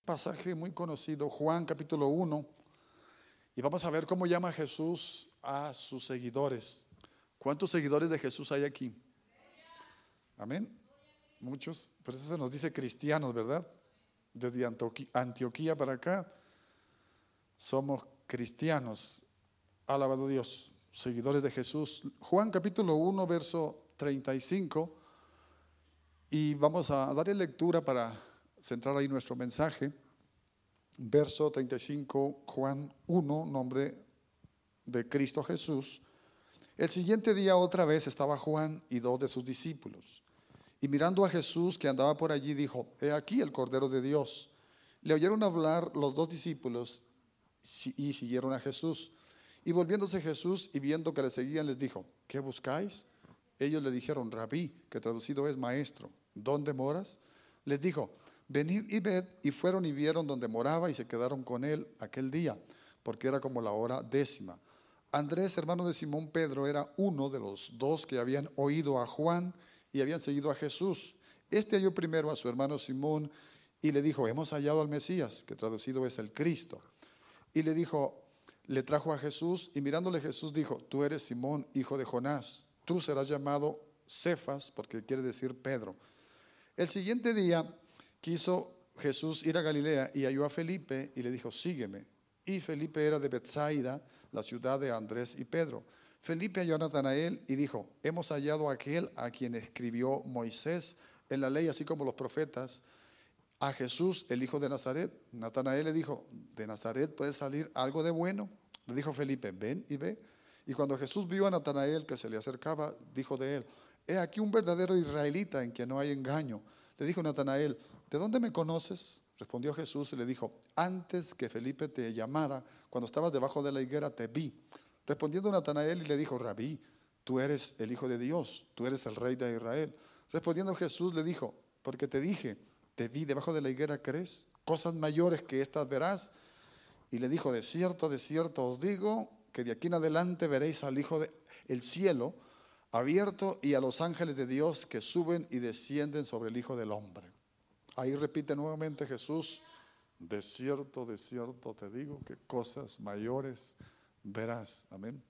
pasaje muy conocido, Juan capítulo 1, y vamos a ver cómo llama Jesús a sus seguidores. ¿Cuántos seguidores de Jesús hay aquí? Amén. Muchos, por eso se nos dice cristianos, ¿verdad? Desde Antioquía para acá somos cristianos. Alabado Dios, seguidores de Jesús. Juan capítulo 1, verso 35. Y vamos a darle lectura para centrar ahí nuestro mensaje. Verso 35, Juan 1, nombre de Cristo Jesús. El siguiente día otra vez estaba Juan y 2 de sus discípulos. Y mirando a Jesús que andaba por allí, dijo: He aquí el Cordero de Dios. Le oyeron hablar los 2 discípulos y siguieron a Jesús. Y volviéndose Jesús y viendo que le seguían, les dijo: ¿Qué buscáis? Ellos le dijeron: Rabí, que traducido es maestro, ¿dónde moras? Les dijo: Venid y ved. Y fueron y vieron donde moraba y se quedaron con él aquel día, porque era como la hora 10. Andrés, hermano de Simón Pedro, era uno de los 2 que habían oído a Juan y habían seguido a Jesús. Este halló primero a su hermano Simón y le dijo: Hemos hallado al Mesías, que traducido es el Cristo. Y le trajo a Jesús, y mirándole Jesús dijo: Tú eres Simón, hijo de Jonás, tú serás llamado Cefas, porque quiere decir Pedro. El siguiente día quiso Jesús ir a Galilea y halló a Felipe y le dijo: Sígueme. Y Felipe era de Betsaida, la ciudad de Andrés y Pedro. Felipe halló a Natanael y dijo: Hemos hallado a aquel a quien escribió Moisés en la ley, así como los profetas, a Jesús, el hijo de Nazaret. Natanael le dijo: ¿De Nazaret puede salir algo de bueno? Le dijo Felipe: Ven y ve. Y cuando Jesús vio a Natanael que se le acercaba, dijo de él: He aquí un verdadero israelita en quien no hay engaño. Le dijo Natanael: ¿De dónde me conoces? Respondió Jesús y le dijo: Antes que Felipe te llamara, cuando estabas debajo de la higuera, te vi. Respondiendo Natanael y le dijo: Rabí, tú eres el Hijo de Dios, tú eres el Rey de Israel. Respondiendo Jesús le dijo: Porque te dije, te vi debajo de la higuera, ¿crees? Cosas mayores que estas verás. Y le dijo: de cierto os digo, que de aquí en adelante veréis al Hijo del cielo abierto y a los ángeles de Dios que suben y descienden sobre el Hijo del Hombre. Ahí repite nuevamente Jesús: de cierto te digo, que cosas mayores verás. Amén.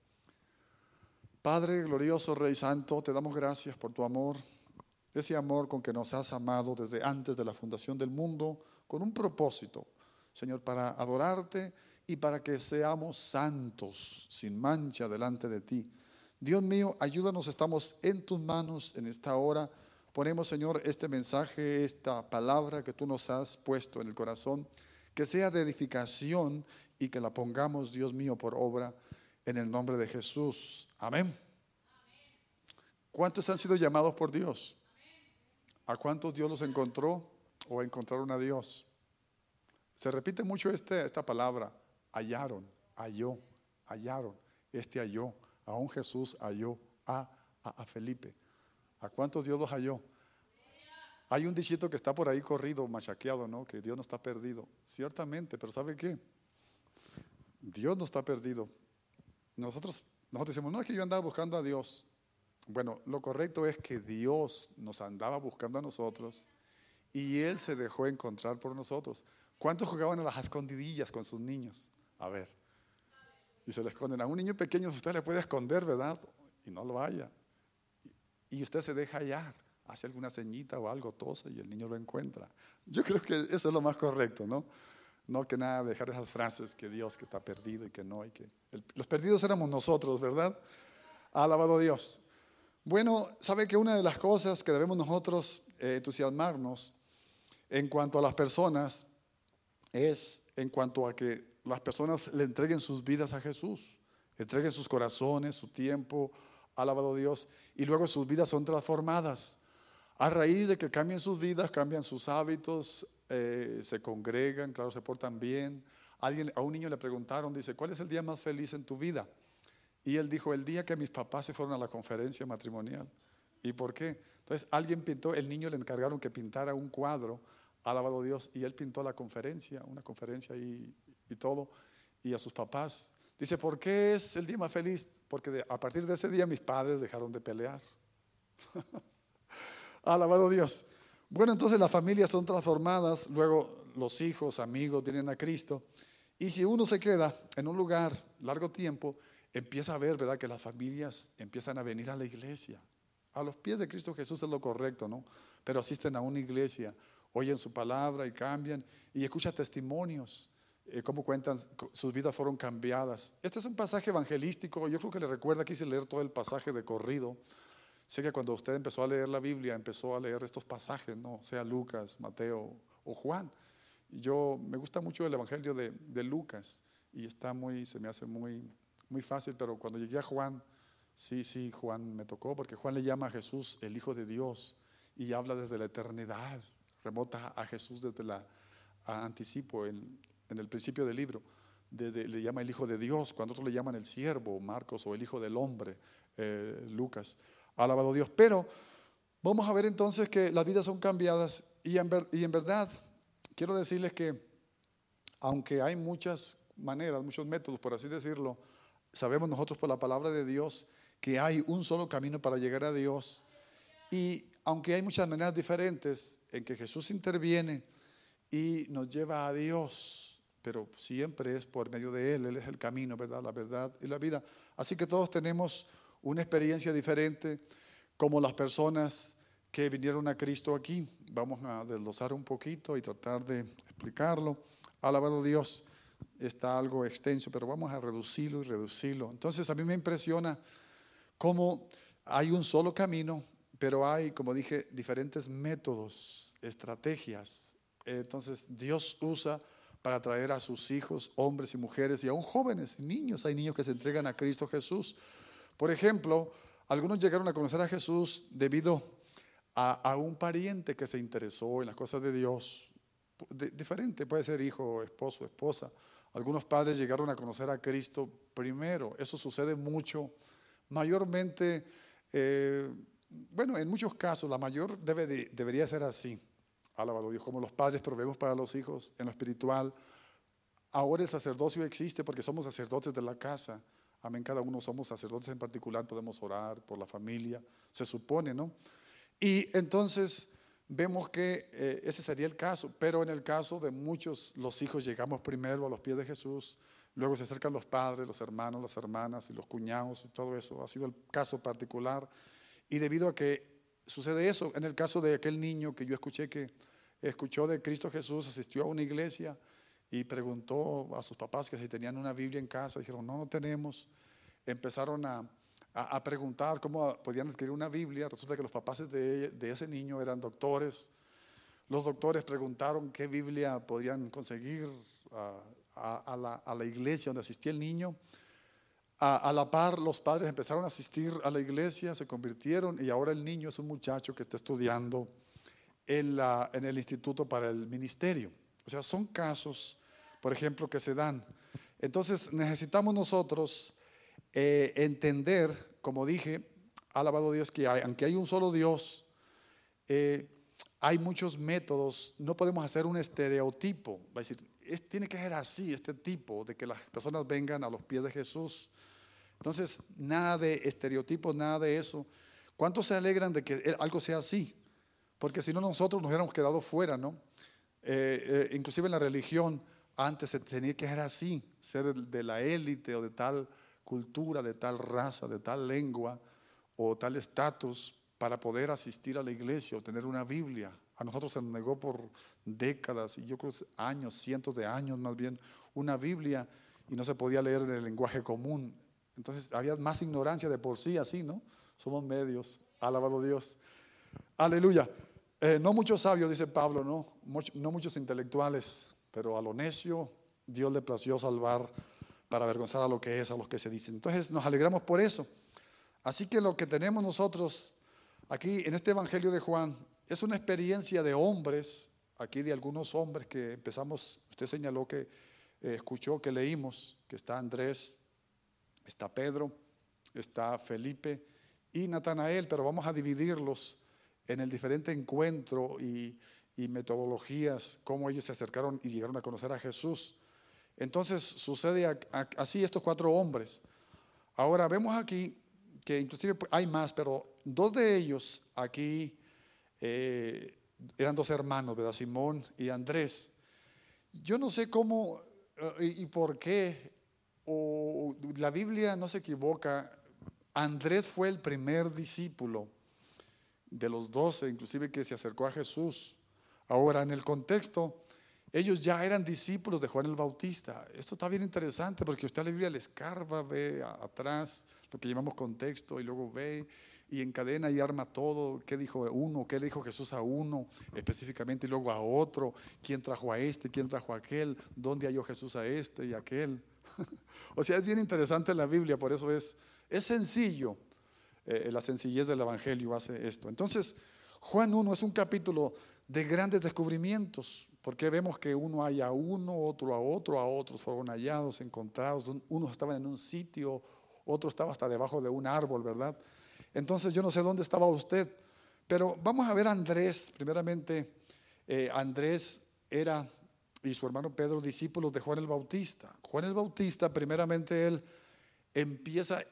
Padre glorioso, Rey Santo, te damos gracias por tu amor, ese amor con que nos has amado desde antes de la fundación del mundo, con un propósito, Señor, para adorarte y para que seamos santos, sin mancha delante de ti. Dios mío, ayúdanos, estamos en tus manos en esta hora. Ponemos, Señor, este mensaje, esta palabra que tú nos has puesto en el corazón, que sea de edificación y que la pongamos, Dios mío, por obra en el nombre de Jesús. Amén. ¿Cuántos han sido llamados por Dios? ¿A cuántos Dios los encontró o encontraron a Dios? Se repite mucho esta palabra: hallaron, halló, hallaron. Halló, aún Jesús halló a Felipe. ¿A cuántos Dios los halló? Hay un dichito que está por ahí corrido, machaqueado, ¿no? Que Dios no está perdido. Ciertamente, pero ¿sabe qué? Dios no está perdido. Nosotros decimos: no, es que yo andaba buscando a Dios. Bueno, lo correcto es que Dios nos andaba buscando a nosotros y Él se dejó encontrar por nosotros. ¿Cuántos jugaban a las escondidillas con sus niños? A ver. Y se le esconden. A un niño pequeño usted le puede esconder, ¿verdad? Y no lo halla. Y usted se deja hallar. Hace alguna ceñita o algo, tose y el niño lo encuentra. Yo creo que eso es lo más correcto, ¿no? No que nada dejar esas frases que Dios que está perdido y que no. Los perdidos éramos nosotros, ¿verdad? Alabado Dios. Bueno, ¿sabe que una de las cosas que debemos nosotros entusiasmarnos en cuanto a las personas es en cuanto a que las personas le entreguen sus vidas a Jesús, entreguen sus corazones, su tiempo, alabado Dios, y luego sus vidas son transformadas. A raíz de que cambien sus vidas, cambian sus hábitos, se congregan, claro, se portan bien. A un niño le preguntaron, dice: ¿cuál es el día más feliz en tu vida? Y él dijo: el día que mis papás se fueron a la conferencia matrimonial. ¿Y por qué? Entonces alguien pintó, el niño le encargaron que pintara un cuadro, alabado Dios, y él pintó la conferencia, una conferencia y todo, y a sus papás. Dice: ¿por qué es el día más feliz? Porque a partir de ese día mis padres dejaron de pelear. Alabado Dios. Bueno, entonces las familias son transformadas, luego los hijos, amigos vienen a Cristo. Y si uno se queda en un lugar largo tiempo, empieza a ver, ¿verdad?, que las familias empiezan a venir a la iglesia. A los pies de Cristo Jesús es lo correcto, ¿no? Pero asisten a una iglesia, oyen su palabra y cambian, y escuchan testimonios, cómo cuentan, sus vidas fueron cambiadas. Este es un pasaje evangelístico. Yo creo que le recuerda, quise leer todo el pasaje de corrido. Sé que cuando usted empezó a leer la Biblia, empezó a leer estos pasajes, ¿no? Sea Lucas, Mateo o Juan. Yo me gusta mucho el evangelio de Lucas y se me hace muy, muy fácil, pero cuando llegué a Juan, sí, Juan me tocó, porque Juan le llama a Jesús el Hijo de Dios y habla desde la eternidad, remota a Jesús desde anticipo en el principio del libro. Le llama el Hijo de Dios, cuando otros le llaman el siervo, Marcos, o el Hijo del Hombre, Lucas. Alabado Dios. Pero vamos a ver entonces que las vidas son cambiadas y en verdad quiero decirles que aunque hay muchas maneras, muchos métodos, por así decirlo, sabemos nosotros por la palabra de Dios que hay un solo camino para llegar a Dios. Y aunque hay muchas maneras diferentes en que Jesús interviene y nos lleva a Dios, pero siempre es por medio de Él es el camino, ¿verdad?, la verdad y la vida. Así que todos tenemos una experiencia diferente, como las personas que vinieron a Cristo aquí. Vamos a desglosar un poquito y tratar de explicarlo. Alabado Dios, está algo extenso, pero vamos a reducirlo y reducirlo. Entonces a mí me impresiona cómo hay un solo camino, pero hay, como dije, diferentes métodos, estrategias. Entonces Dios usa para traer a sus hijos, hombres y mujeres, y aún jóvenes, niños. Hay niños que se entregan a Cristo Jesús. Por ejemplo, algunos llegaron a conocer a Jesús debido a un pariente que se interesó en las cosas de Dios. Diferente, puede ser hijo, esposo, esposa. Algunos padres llegaron a conocer a Cristo primero. Eso sucede mucho. Mayormente, bueno, en muchos casos, la mayor debería ser así. Alabado Dios, como los padres proveemos para los hijos en lo espiritual. Ahora el sacerdocio existe porque somos sacerdotes de la casa. Amén, cada uno somos sacerdotes en particular, podemos orar por la familia, se supone, ¿no? Y entonces vemos que ese sería el caso, pero en el caso de muchos, los hijos llegamos primero a los pies de Jesús, luego se acercan los padres, los hermanos, las hermanas y los cuñados y todo eso. Ha sido el caso particular, y debido a que sucede eso, en el caso de aquel niño que yo escuché que escuchó de Cristo Jesús, asistió a una iglesia y preguntó a sus papás que si tenían una Biblia en casa. Dijeron, no tenemos. Empezaron a preguntar cómo podían adquirir una Biblia. Resulta que los papás de ese niño eran doctores. Los doctores preguntaron qué Biblia podrían conseguir a la iglesia donde asistía el niño. A la par, los padres empezaron a asistir a la iglesia, se convirtieron, y ahora el niño es un muchacho que está estudiando en el instituto para el ministerio. O sea, son casos, por ejemplo, que se dan. Entonces necesitamos nosotros entender, como dije, alabado Dios, que aunque hay un solo Dios, hay muchos métodos. No podemos hacer un estereotipo, va a decir, tiene que ser así, este tipo, de que las personas vengan a los pies de Jesús. Entonces, nada de estereotipos, nada de eso. ¿Cuántos se alegran de que algo sea así? Porque si no, nosotros nos hubiéramos quedado fuera, ¿no? Inclusive en la religión, antes se tenía que ser así, ser de la élite o de tal cultura, de tal raza, de tal lengua o tal estatus para poder asistir a la iglesia o tener una Biblia. A nosotros se nos negó por décadas, y yo creo años, cientos de años más bien, una Biblia, y no se podía leer en el lenguaje común. Entonces había más ignorancia de por sí, así, ¿no? Somos medios, alabado Dios. Aleluya. No muchos sabios, dice Pablo, no muchos intelectuales, pero a lo necio Dios le plació salvar para avergonzar a lo que es, a los que se dicen. Entonces nos alegramos por eso. Así que lo que tenemos nosotros aquí en este Evangelio de Juan es una experiencia de hombres, aquí de algunos hombres que empezamos. Usted señaló que escuchó, que leímos, que está Andrés, está Pedro, está Felipe y Natanael, pero vamos a dividirlos en el diferente encuentro y metodologías, cómo ellos se acercaron y llegaron a conocer a Jesús. Entonces sucede así estos 4 hombres. Ahora vemos aquí que inclusive hay más, pero 2 de ellos aquí eran 2 hermanos, ¿verdad? Simón y Andrés. Yo no sé cómo y por qué, o la Biblia no se equivoca. Andrés fue el primer discípulo de los 12, inclusive que se acercó a Jesús. Ahora, en el contexto, ellos ya eran discípulos de Juan el Bautista. Esto está bien interesante porque usted a la Biblia le escarba, ve atrás lo que llamamos contexto y luego ve y encadena y arma todo. ¿Qué dijo uno? ¿Qué le dijo Jesús a uno específicamente y luego a otro? ¿Quién trajo a este? ¿Quién trajo a aquel? ¿Dónde halló Jesús a este y a aquel? O sea, es bien interesante la Biblia, por eso es sencillo. La sencillez del Evangelio hace esto. Entonces, Juan 1 es un capítulo de grandes descubrimientos, porque vemos que uno halla a uno, otro a otro, a otros fueron hallados, encontrados, unos estaban en un sitio, otro estaba hasta debajo de un árbol, ¿verdad? Entonces yo no sé dónde estaba usted, pero vamos a ver a Andrés. Primeramente, Andrés era y su hermano Pedro discípulos de Juan el Bautista. Juan el Bautista, primeramente él empieza,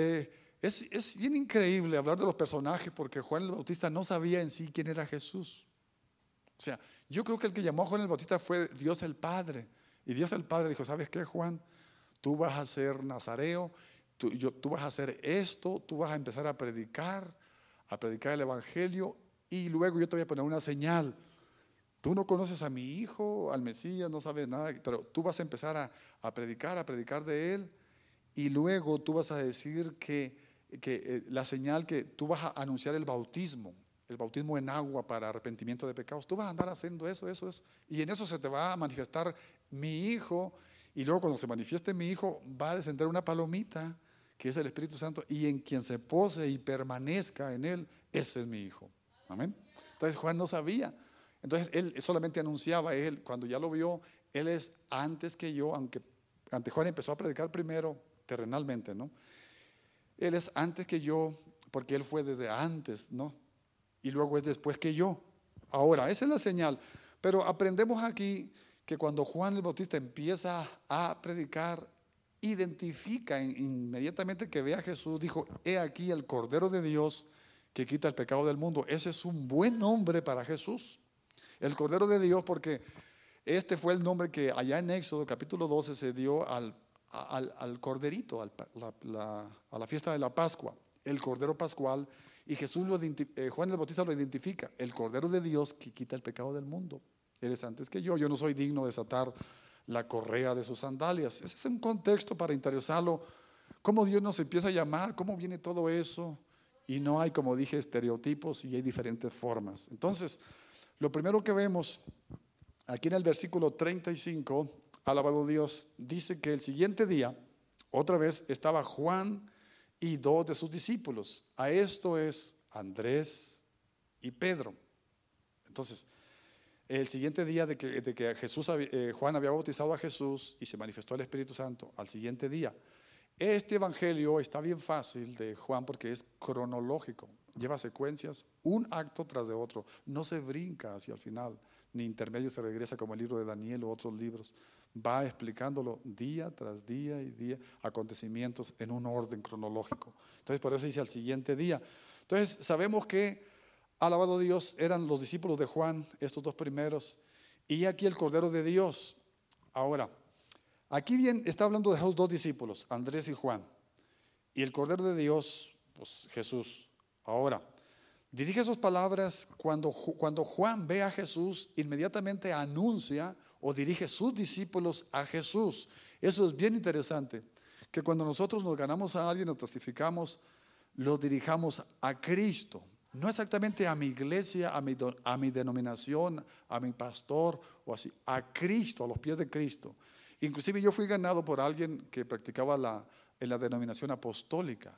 es bien increíble hablar de los personajes porque Juan el Bautista no sabía en sí quién era Jesús. O sea, yo creo que el que llamó a Juan el Bautista fue Dios el Padre. Y Dios el Padre dijo, ¿sabes qué, Juan? Tú vas a ser nazareo, tú vas a hacer esto, tú vas a empezar a predicar el Evangelio y luego yo te voy a poner una señal. Tú no conoces a mi hijo, al Mesías, no sabes nada, pero tú vas a empezar a predicar de él y luego tú vas a decir que la señal que tú vas a anunciar el bautismo en agua para arrepentimiento de pecados. Tú vas a andar haciendo eso, y en eso se te va a manifestar mi hijo, y luego cuando se manifieste mi hijo va a descender una palomita, que es el Espíritu Santo, y en quien se pose y permanezca en él, ese es mi hijo. Amén. Entonces Juan no sabía. Entonces él solamente anunciaba, él cuando ya lo vio, él es antes que yo, aunque Juan empezó a predicar primero terrenalmente, ¿no? Él es antes que yo, porque él fue desde antes, ¿no? Y luego es después que yo. Ahora, esa es la señal. Pero aprendemos aquí que cuando Juan el Bautista empieza a predicar, identifica inmediatamente que ve a Jesús, dijo, he aquí el Cordero de Dios que quita el pecado del mundo. Ese es un buen nombre para Jesús. El Cordero de Dios, porque este fue el nombre que allá en Éxodo capítulo 12 se dio al corderito, a la fiesta de la Pascua, el Cordero Pascual. Y Jesús Juan el Bautista lo identifica, el Cordero de Dios que quita el pecado del mundo. Él es antes que yo no soy digno de desatar la correa de sus sandalias. Ese es un contexto para interesarlo, cómo Dios nos empieza a llamar, cómo viene todo eso. Y no hay, como dije, estereotipos y hay diferentes formas. Entonces, lo primero que vemos aquí en el versículo 35, alabado Dios, dice que el siguiente día, otra vez estaba Juan y dos de sus discípulos. A esto es Andrés y Pedro. Entonces, el siguiente día de que Juan había bautizado a Jesús y se manifestó el Espíritu Santo, al siguiente día, este evangelio está bien fácil de Juan porque es cronológico, lleva secuencias, un acto tras de otro, no se brinca hacia el final, ni intermedio se regresa como el libro de Daniel u otros libros. Va explicándolo día tras día y día, acontecimientos en un orden cronológico. Entonces por eso dice al siguiente día. Entonces sabemos que, alabado Dios, eran los discípulos de Juan, estos dos primeros, y aquí el Cordero de Dios. Ahora, aquí bien está hablando de esos dos discípulos, Andrés y Juan, y el Cordero de Dios, pues Jesús. Ahora, dirige sus palabras cuando Juan ve a Jesús, inmediatamente anuncia o dirige sus discípulos a Jesús. Eso es bien interesante, que cuando nosotros nos ganamos a alguien o testificamos, lo dirijamos a Cristo. No exactamente a mi iglesia, a mi denominación, a mi pastor o así, a Cristo, a los pies de Cristo. Inclusive yo fui ganado por alguien que practicaba en la denominación apostólica.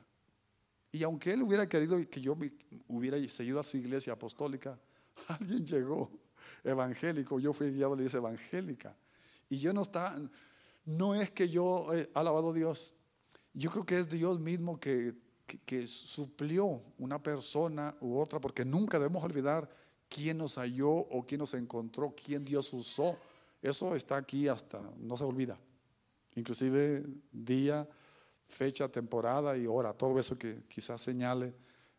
Y aunque él hubiera querido que yo hubiera seguido a su iglesia apostólica, alguien llegó evangélico, yo fui guiado a la iglesia evangélica. Y yo no es que yo he alabado a Dios, yo creo que es Dios mismo que suplió una persona u otra, porque nunca debemos olvidar quién nos halló o quién nos encontró, quién Dios usó. Eso está aquí hasta, no se olvida. Inclusive día, fecha, temporada y hora, todo eso que quizás señale,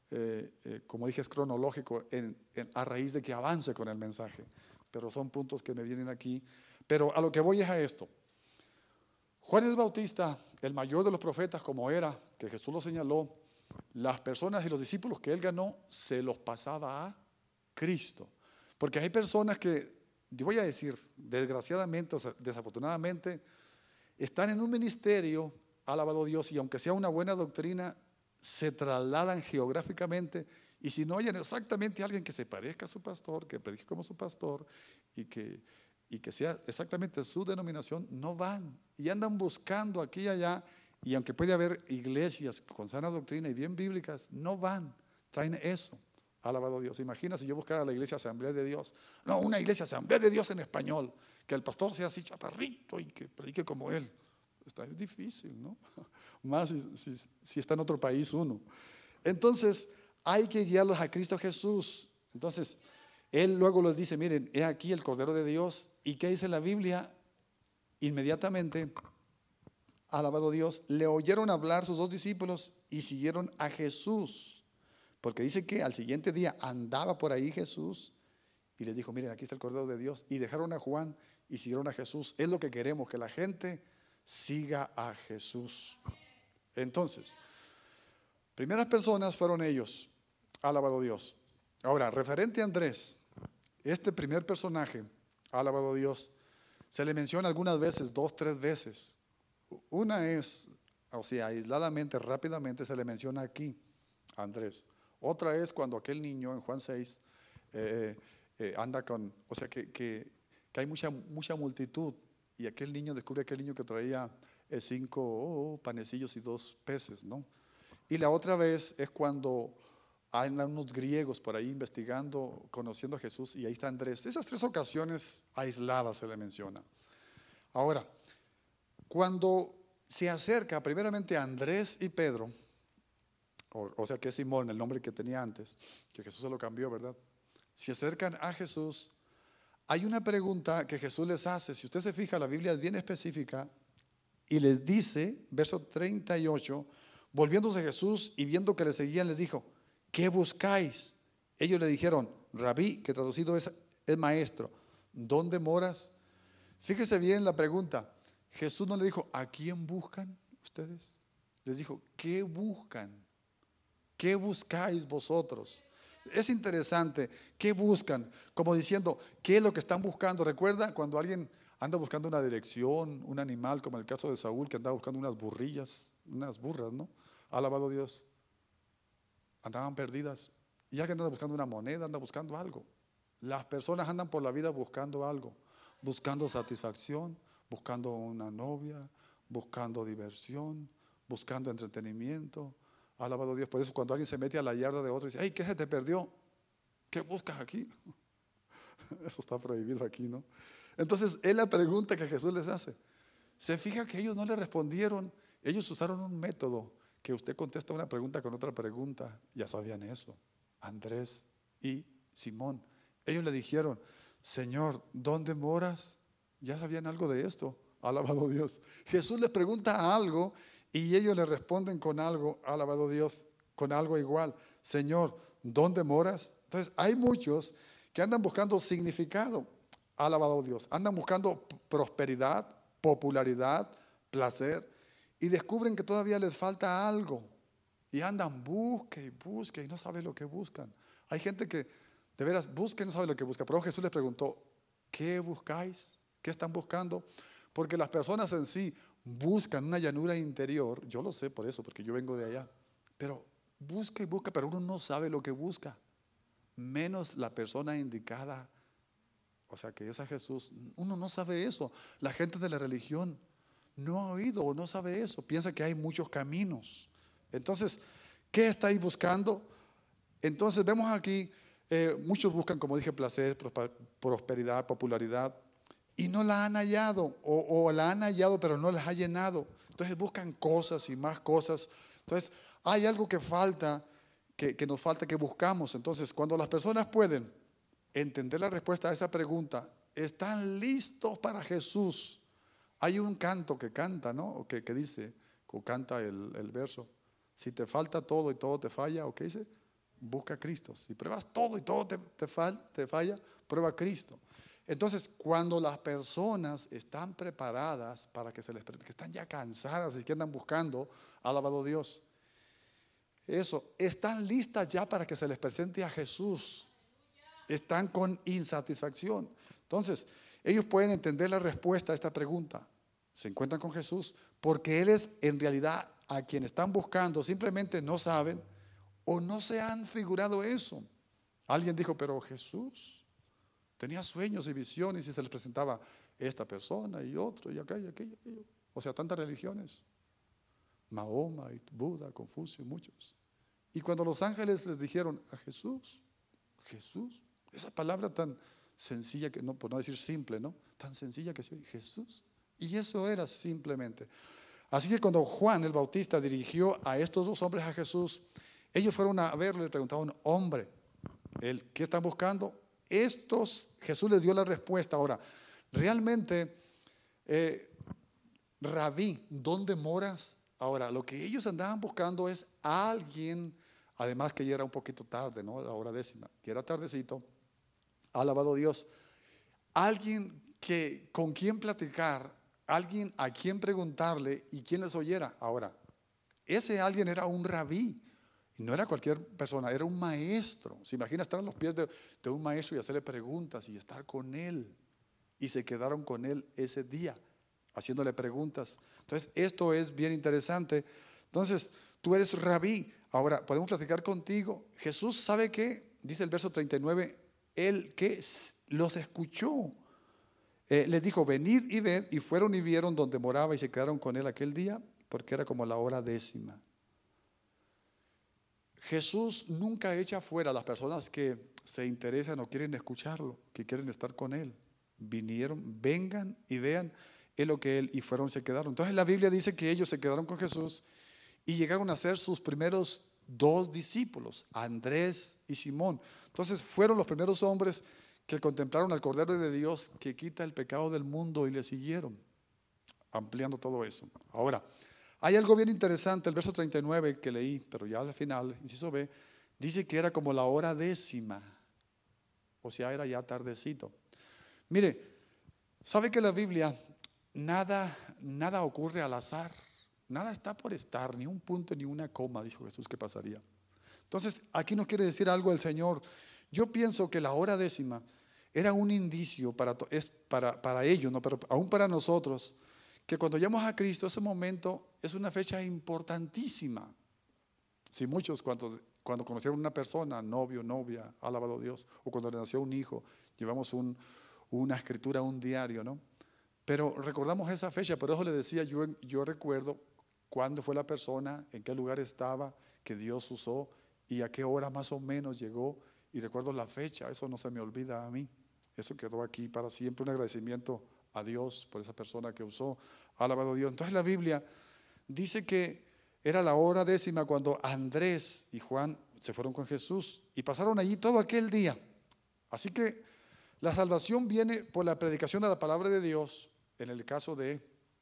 como dije, es cronológico a raíz de que avance con el mensaje, pero son puntos que me vienen aquí Pero a lo que voy es a esto. Juan el Bautista, el mayor de los profetas como era, que Jesús lo señaló, las personas y los discípulos que él ganó, se los pasaba a Cristo. Porque hay personas que, yo voy a decir, desgraciadamente o desafortunadamente, están en un ministerio, alabado Dios, y aunque sea una buena doctrina, se trasladan geográficamente, y si no oyen exactamente a alguien que se parezca a su pastor, que predique como su pastor, y que sea exactamente su denominación, no van, y andan buscando aquí y allá, y aunque puede haber iglesias con sana doctrina y bien bíblicas, no van, traen eso. Alabado Dios. Imagina si yo buscara la iglesia Asamblea de Dios. No, una iglesia Asamblea de Dios en español. Que el pastor sea así chaparrito y que predique como él. Está difícil, ¿no? Más si está en otro país uno. Entonces, hay que guiarlos a Cristo Jesús. Entonces, él luego les dice, miren, he aquí el Cordero de Dios. ¿Y qué dice la Biblia? Inmediatamente, alabado Dios, le oyeron hablar sus dos discípulos y siguieron a Jesús. Porque dice que al siguiente día andaba por ahí Jesús y les dijo, miren, aquí está el Cordero de Dios. Y dejaron a Juan y siguieron a Jesús. Es lo que queremos, que la gente siga a Jesús. Entonces, primeras personas fueron ellos. Alabado Dios. Ahora, referente a Andrés, este primer personaje, alabado Dios, se le menciona algunas veces, 2, 3 veces. Una es, o sea, aisladamente, rápidamente se le menciona aquí a Andrés. Otra es cuando aquel niño en Juan 6 anda con, o sea que hay mucha multitud y aquel niño descubre aquel niño que traía 5 panecillos y 2 peces, ¿no? Y la otra vez es cuando andan unos griegos por ahí investigando, conociendo a Jesús y ahí está Andrés. Esas 3 ocasiones aisladas se le menciona. Ahora, cuando se acerca primeramente a Andrés y Pedro, o sea que es Simón, el nombre que tenía antes, que Jesús se lo cambió, ¿verdad? Se acercan a Jesús, hay una pregunta que Jesús les hace. Si usted se fija, la Biblia es bien específica y les dice, verso 38, volviéndose Jesús y viendo que le seguían, les dijo, ¿qué buscáis? Ellos le dijeron, Rabí, que traducido es maestro, ¿dónde moras? Fíjese bien la pregunta. Jesús no le dijo, ¿a quién buscan ustedes? Les dijo, ¿qué buscan? ¿Qué buscáis vosotros? Es interesante, ¿qué buscan? Como diciendo, ¿qué es lo que están buscando? ¿Recuerda cuando alguien anda buscando una dirección, un animal, como el caso de Saúl, que andaba buscando unas burras, ¿no? Alabado Dios. Andaban perdidas. Y alguien anda buscando una moneda, anda buscando algo. Las personas andan por la vida buscando algo, buscando satisfacción, buscando una novia, buscando diversión, buscando entretenimiento. Alabado Dios. Por eso cuando alguien se mete a la yarda de otro y dice, hey, ¿qué se te perdió? ¿Qué buscas aquí? Eso está prohibido aquí, ¿no? Entonces, es la pregunta que Jesús les hace. Se fija que ellos no le respondieron. Ellos usaron un método que usted contesta una pregunta con otra pregunta. Ya sabían eso. Andrés y Simón. Ellos le dijeron, Señor, ¿dónde moras? Ya sabían algo de esto. Alabado Dios. Jesús les pregunta algo y ellos le responden con algo, alabado Dios, con algo igual. Señor, ¿dónde moras? Entonces, hay muchos que andan buscando significado, alabado Dios. Andan buscando prosperidad, popularidad, placer y descubren que todavía les falta algo. Y andan, busque y no saben lo que buscan. Hay gente que de veras busca y no sabe lo que busca. Pero Jesús les preguntó, ¿qué buscáis? ¿Qué están buscando? Porque las personas en sí buscan una llanura interior, yo lo sé por eso, porque yo vengo de allá, pero busca, pero uno no sabe lo que busca, menos la persona indicada, o sea que es a Jesús. Uno no sabe eso. La gente de la religión no ha oído o no sabe eso, piensa que hay muchos caminos. Entonces, ¿qué está ahí buscando? Entonces vemos aquí, muchos buscan, como dije, placer, prosperidad, popularidad, y no la han hallado, o la han hallado pero no las ha llenado. Entonces buscan cosas y más cosas. Entonces hay algo que falta, que nos falta, que buscamos. Entonces cuando las personas pueden entender la respuesta a esa pregunta, están listos para Jesús. Hay un canto que canta, ¿no? Que dice, o canta el verso, si te falta todo y todo te falla, ¿o qué dice? Busca a Cristo. Si pruebas todo y todo te falla, prueba a Cristo. Entonces, cuando las personas están preparadas para que se les que están ya cansadas y que andan buscando, alabado Dios, eso, están listas ya para que se les presente a Jesús. Están con insatisfacción. Entonces, ellos pueden entender la respuesta a esta pregunta. Se encuentran con Jesús porque Él es en realidad a quien están buscando. Simplemente no saben o no se han figurado eso. Alguien dijo, pero Jesús tenía sueños y visiones y se les presentaba esta persona y otro y acá y aquello. O sea, tantas religiones. Mahoma y Buda, Confucio y muchos. Y cuando los ángeles les dijeron a Jesús, esa palabra tan sencilla, que no, por no decir simple, ¿no? Tan sencilla que se oye, Jesús. Y eso era simplemente. Así que cuando Juan el Bautista dirigió a estos dos hombres a Jesús, ellos fueron a verle y le preguntaban, hombre, ¿qué están buscando? Jesús les dio la respuesta. Ahora, realmente, Rabí, ¿dónde moras? Ahora, lo que ellos andaban buscando es alguien, además que ya era un poquito tarde, ¿no? La hora 10:00, que era tardecito, alabado Dios, alguien con quien platicar, alguien a quien preguntarle y quien les oyera. Ahora, ese alguien era un rabí, y no era cualquier persona, era un maestro. ¿Se imagina estar a los pies de un maestro y hacerle preguntas y estar con él? Y se quedaron con él ese día, haciéndole preguntas. Entonces, esto es bien interesante. Entonces, tú eres rabí. Ahora, podemos platicar contigo. Jesús, ¿sabe qué? Dice el verso 39, Él que los escuchó. Les dijo, venid y ved, y fueron y vieron donde moraba y se quedaron con él aquel día, porque era como la hora 10:00. Jesús nunca echa fuera a las personas que se interesan o quieren escucharlo, que quieren estar con él. Vinieron, vengan y vean lo que él, y fueron y se quedaron. Entonces la Biblia dice que ellos se quedaron con Jesús y llegaron a ser sus primeros 2 discípulos, Andrés y Simón. Entonces fueron los primeros hombres que contemplaron al Cordero de Dios que quita el pecado del mundo y le siguieron, ampliando todo eso. Ahora, hay algo bien interesante, el verso 39 que leí, pero ya al final, inciso B, dice que era como la hora 10:00, o sea, era ya tardecito. Mire, ¿sabe que la Biblia nada ocurre al azar? Nada está por estar, ni un punto ni una coma, dijo Jesús que pasaría. Entonces, aquí nos quiere decir algo el Señor. Yo pienso que la hora 10:00 era un indicio para ellos, ¿no? Pero aún para nosotros, que cuando llegamos a Cristo, ese momento es una fecha importantísima. Si muchos cuando conocieron una persona, novio, novia, alabado Dios, o cuando le nació un hijo, llevamos una escritura, un diario, ¿no? Pero recordamos esa fecha, por eso le decía, yo recuerdo cuándo fue la persona, en qué lugar estaba, que Dios usó y a qué hora más o menos llegó, y recuerdo la fecha, eso no se me olvida a mí, eso quedó aquí para siempre, un agradecimiento a Dios por esa persona que usó, alabado Dios. Entonces la Biblia dice que era la hora 10:00 cuando Andrés y Juan se fueron con Jesús y pasaron allí todo aquel día. Así que la salvación viene por la predicación de la palabra de Dios, en el caso de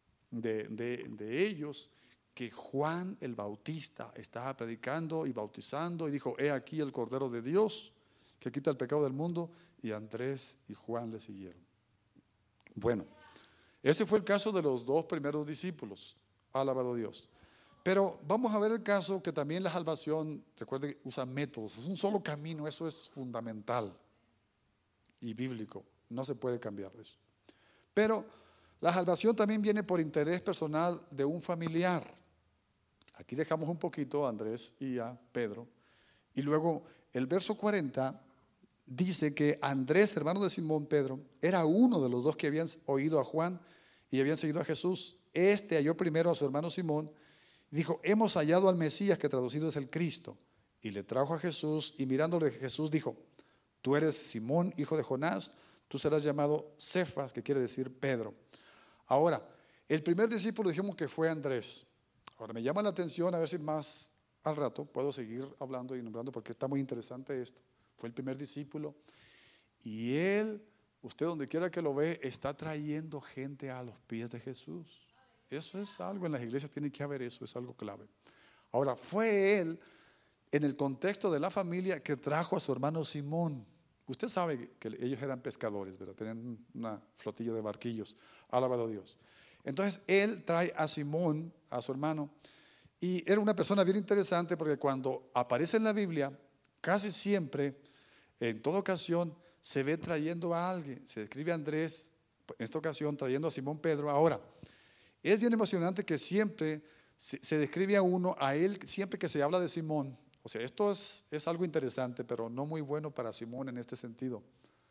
ellos, que Juan el Bautista estaba predicando y bautizando y dijo, he aquí el Cordero de Dios que quita el pecado del mundo, y Andrés y Juan le siguieron. Bueno, ese fue el caso de los 2 primeros discípulos, alabado Dios. Pero vamos a ver el caso que también la salvación, recuerden, usa métodos, es un solo camino, eso es fundamental y bíblico, no se puede cambiar eso. Pero la salvación también viene por interés personal de un familiar. Aquí dejamos un poquito a Andrés y a Pedro. Y luego el verso 40 dice que Andrés, hermano de Simón Pedro, era uno de los 2 que habían oído a Juan y habían seguido a Jesús. Este halló primero a su hermano Simón y dijo, hemos hallado al Mesías, que traducido es el Cristo. Y le trajo a Jesús, y mirándole Jesús dijo, tú eres Simón, hijo de Jonás, tú serás llamado Cefas, que quiere decir Pedro. Ahora, el primer discípulo dijimos que fue Andrés. Ahora me llama la atención, a ver si más al rato puedo seguir hablando y nombrando, porque está muy interesante esto. Fue el primer discípulo y él, usted donde quiera que lo ve, está trayendo gente a los pies de Jesús. Eso es algo, en las iglesias tiene que haber eso, es algo clave. Ahora, fue él, en el contexto de la familia, que trajo a su hermano Simón. Usted sabe que ellos eran pescadores, ¿verdad? Tenían una flotilla de barquillos. Alabado Dios. Entonces él trae a Simón, a su hermano, y era una persona bien interesante porque cuando aparece en la Biblia, casi siempre, en toda ocasión, se ve trayendo a alguien. Se describe a Andrés, en esta ocasión, trayendo a Simón Pedro. Ahora, es bien emocionante que siempre se describe a uno, a él, siempre que se habla de Simón. O sea, esto es algo interesante, pero no muy bueno para Simón en este sentido.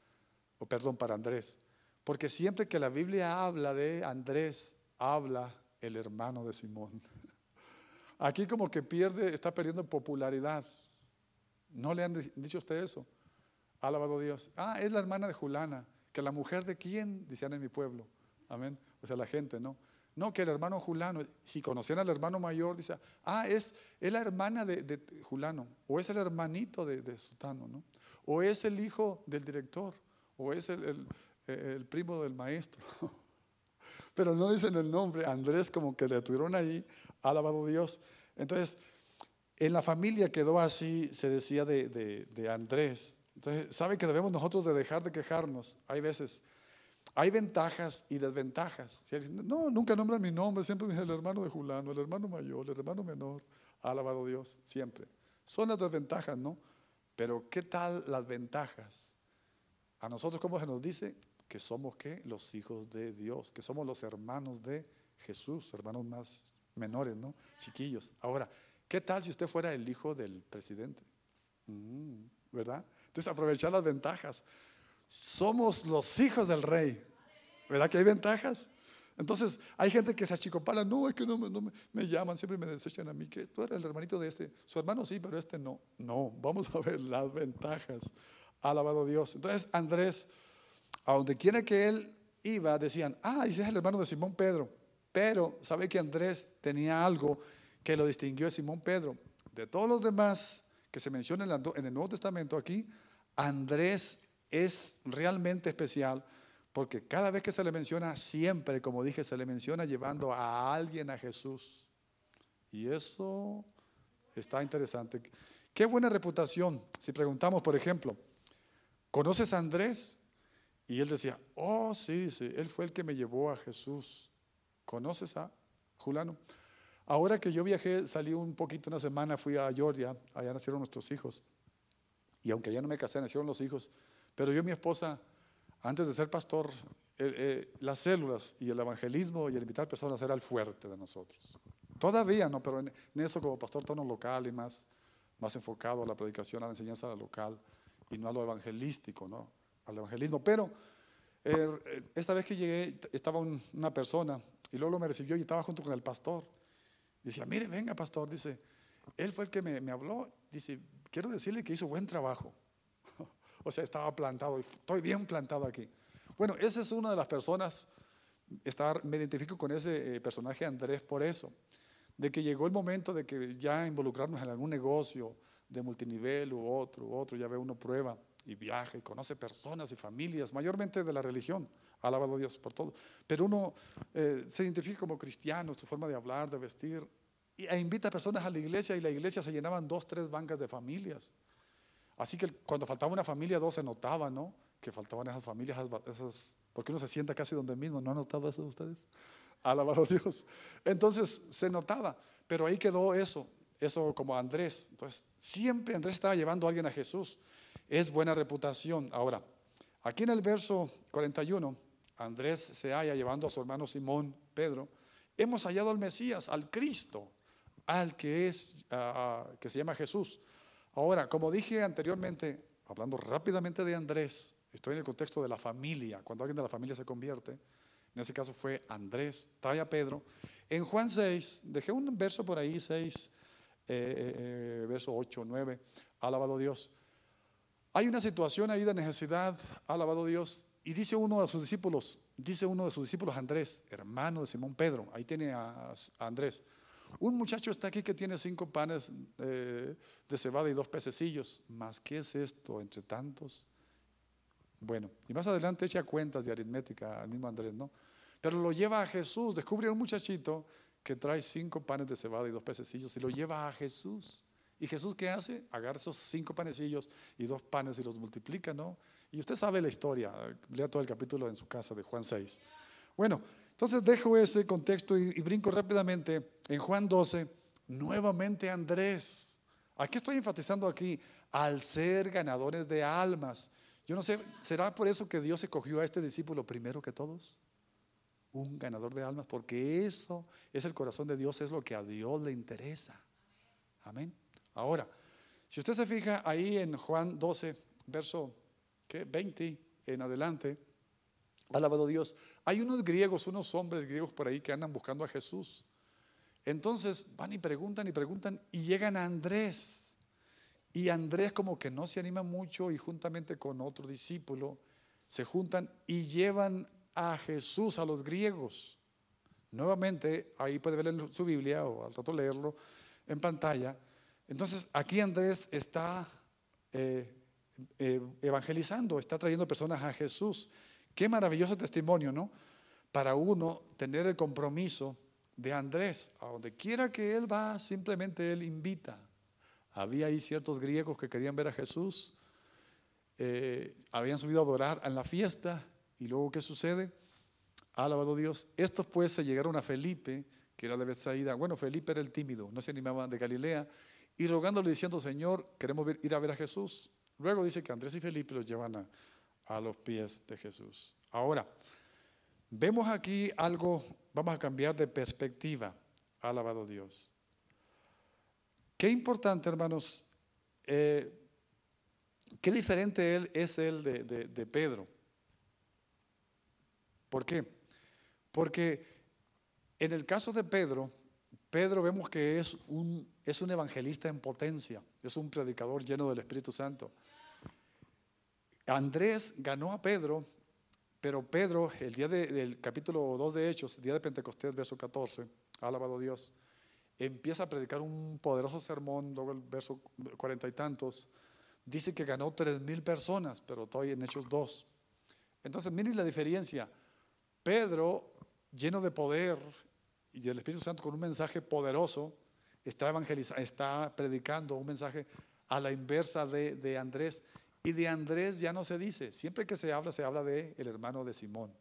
O perdón, para Andrés. Porque siempre que la Biblia habla de Andrés, habla el hermano de Simón. Aquí como que está perdiendo popularidad. ¿No le han dicho a usted eso? Alabado Dios. Es la hermana de Julana. ¿Que la mujer de quién? Decían en mi pueblo. Amén. O sea, la gente, ¿no? No, que el hermano Julano. Si conocían al hermano mayor, dice, es la hermana de Julano. O es el hermanito de Sutano, ¿no? O es el hijo del director. O es el primo del maestro. Pero no dicen el nombre. Andrés como que le tuvieron ahí. Alabado Dios. Entonces, en la familia quedó así, se decía de Andrés. Entonces, ¿sabe que debemos nosotros de dejar de quejarnos? Hay veces, hay ventajas y desventajas. Si alguien dice, no, nunca nombran mi nombre, siempre dicen el hermano de Julano, el hermano mayor, el hermano menor. Alabado Dios, siempre. Son las desventajas, ¿no? Pero ¿qué tal las ventajas? A nosotros, ¿cómo se nos dice? Que somos, ¿qué? Los hijos de Dios, que somos los hermanos de Jesús, hermanos más menores, ¿no? Chiquillos. Ahora, ¿qué tal si usted fuera el hijo del presidente? ¿Verdad? Entonces, aprovechar las ventajas. Somos los hijos del rey. ¿Verdad que hay ventajas? Entonces, hay gente que se achicopala. No, es que no me llaman, siempre me desechan a mí. Que tú eres el hermanito de este. Su hermano sí, pero este no. No, vamos a ver las ventajas. Alabado Dios. Entonces, Andrés, a donde quiera que él iba, decían, ese es el hermano de Simón Pedro. Pero, ¿sabe que Andrés tenía algo que lo distinguió de Simón Pedro? De todos los demás que se mencionan en el Nuevo Testamento aquí, Andrés es realmente especial porque cada vez que se le menciona, siempre, como dije, se le menciona llevando a alguien a Jesús. Y eso está interesante. Qué buena reputación. Si preguntamos, por ejemplo, ¿conoces a Andrés? Y él decía, sí, dice, él fue el que me llevó a Jesús. ¿Conoces a Julano? Ahora que yo viajé, salí un poquito una semana, fui a Georgia, allá nacieron nuestros hijos. Y aunque ya no me casé, nacieron los hijos. Pero yo y mi esposa, antes de ser pastor, las células y el evangelismo y el invitar personas era el fuerte de nosotros. Todavía no, pero en eso como pastor tono local y más enfocado a la predicación, a la enseñanza local y no a lo evangelístico, ¿no? Al evangelismo. Pero esta vez que llegué, estaba una persona y luego me recibió y estaba junto con el pastor. Decía, mire, venga pastor, dice, él fue el que me habló, dice, quiero decirle que hizo buen trabajo. O sea, estaba plantado, estoy bien plantado aquí. Bueno, esa es una de las personas, me identifico con ese personaje Andrés por eso, de que llegó el momento de que ya involucrarnos en algún negocio de multinivel u otro, ya ve uno prueba y viaja y conoce personas y familias, mayormente de la religión, alabado Dios por todo, pero uno se identifica como cristiano, su forma de hablar, de vestir, e invita a personas a la iglesia y la iglesia se llenaban 2, 3 bancas de familias. Así que cuando faltaba una familia, 2 se notaba, ¿no? Que faltaban esas familias, porque uno se sienta casi donde mismo. ¿No han notado eso ustedes? Alabado Dios. Entonces se notaba, pero ahí quedó eso como Andrés. Entonces siempre Andrés estaba llevando a alguien a Jesús. Es buena reputación. Ahora, aquí en el verso 41, Andrés se halla llevando a su hermano Simón, Pedro. Hemos hallado al Mesías, al Cristo, al que se llama Jesús. Ahora, como dije anteriormente, hablando rápidamente de Andrés, estoy en el contexto de la familia, cuando alguien de la familia se convierte, en ese caso fue Andrés, trae a Pedro. En Juan 6, dejé un verso por ahí, 6, verso 8, 9, alabado Dios. Hay una situación ahí de necesidad, alabado Dios, y dice uno de sus discípulos, Andrés, hermano de Simón Pedro, ahí tiene a Andrés. Un muchacho está aquí que tiene 5 panes de cebada y 2 pececillos. ¿Mas qué es esto entre tantos? Bueno, y más adelante echa cuentas de aritmética al mismo Andrés, ¿no? Pero lo lleva a Jesús. Descubre a un muchachito que trae 5 panes de cebada y 2 pececillos y lo lleva a Jesús. ¿Y Jesús qué hace? Agarra esos 5 panecillos y 2 panes y los multiplica, ¿no? Y usted sabe la historia, lea todo el capítulo en su casa de Juan 6. Bueno, entonces dejo ese contexto y brinco rápidamente en Juan 12, nuevamente Andrés. Aquí estoy enfatizando aquí, al ser ganadores de almas. Yo no sé, ¿será por eso que Dios escogió a este discípulo primero que todos? Un ganador de almas, porque eso es el corazón de Dios, es lo que a Dios le interesa. Amén. Ahora, si usted se fija ahí en Juan 12, verso 20 en adelante, alabado Dios, hay unos griegos, unos hombres griegos por ahí que andan buscando a Jesús. Entonces van y preguntan y llegan a Andrés. Y Andrés como que no se anima mucho y juntamente con otro discípulo se juntan y llevan a Jesús a los griegos. Nuevamente, ahí puede ver en su Biblia o al rato leerlo en pantalla. Entonces aquí Andrés está evangelizando, está trayendo personas a Jesús. Qué maravilloso testimonio, ¿no? Para uno tener el compromiso de Andrés, a donde quiera que él va, simplemente él invita. Había ahí ciertos griegos que querían ver a Jesús, habían subido a adorar en la fiesta, y luego ¿qué sucede? Alabado Dios. Estos pues se llegaron a Felipe, que era de Betsaida. Bueno, Felipe era el tímido, no se animaba, de Galilea, y rogándole diciendo: Señor, queremos ir a ver a Jesús. Luego dice que Andrés y Felipe los llevan a los pies de Jesús. Ahora, vemos aquí algo, vamos a cambiar de perspectiva. Alabado Dios. Qué importante, hermanos, qué diferente es él de Pedro. ¿Por qué? Porque en el caso de Pedro vemos que es un evangelista en potencia, es un predicador lleno del Espíritu Santo. Andrés ganó a Pedro, pero Pedro, el día del capítulo 2 de Hechos, el día de Pentecostés, verso 14, alabado Dios, empieza a predicar un poderoso sermón. Luego el verso 40 y tantos, dice que ganó 3,000 personas, pero todavía en Hechos 2. Entonces miren la diferencia. Pedro, lleno de poder y del Espíritu Santo, con un mensaje poderoso, está predicando un mensaje a la inversa de Andrés. Y de Andrés ya no se dice. Siempre que se habla de el hermano de Simón,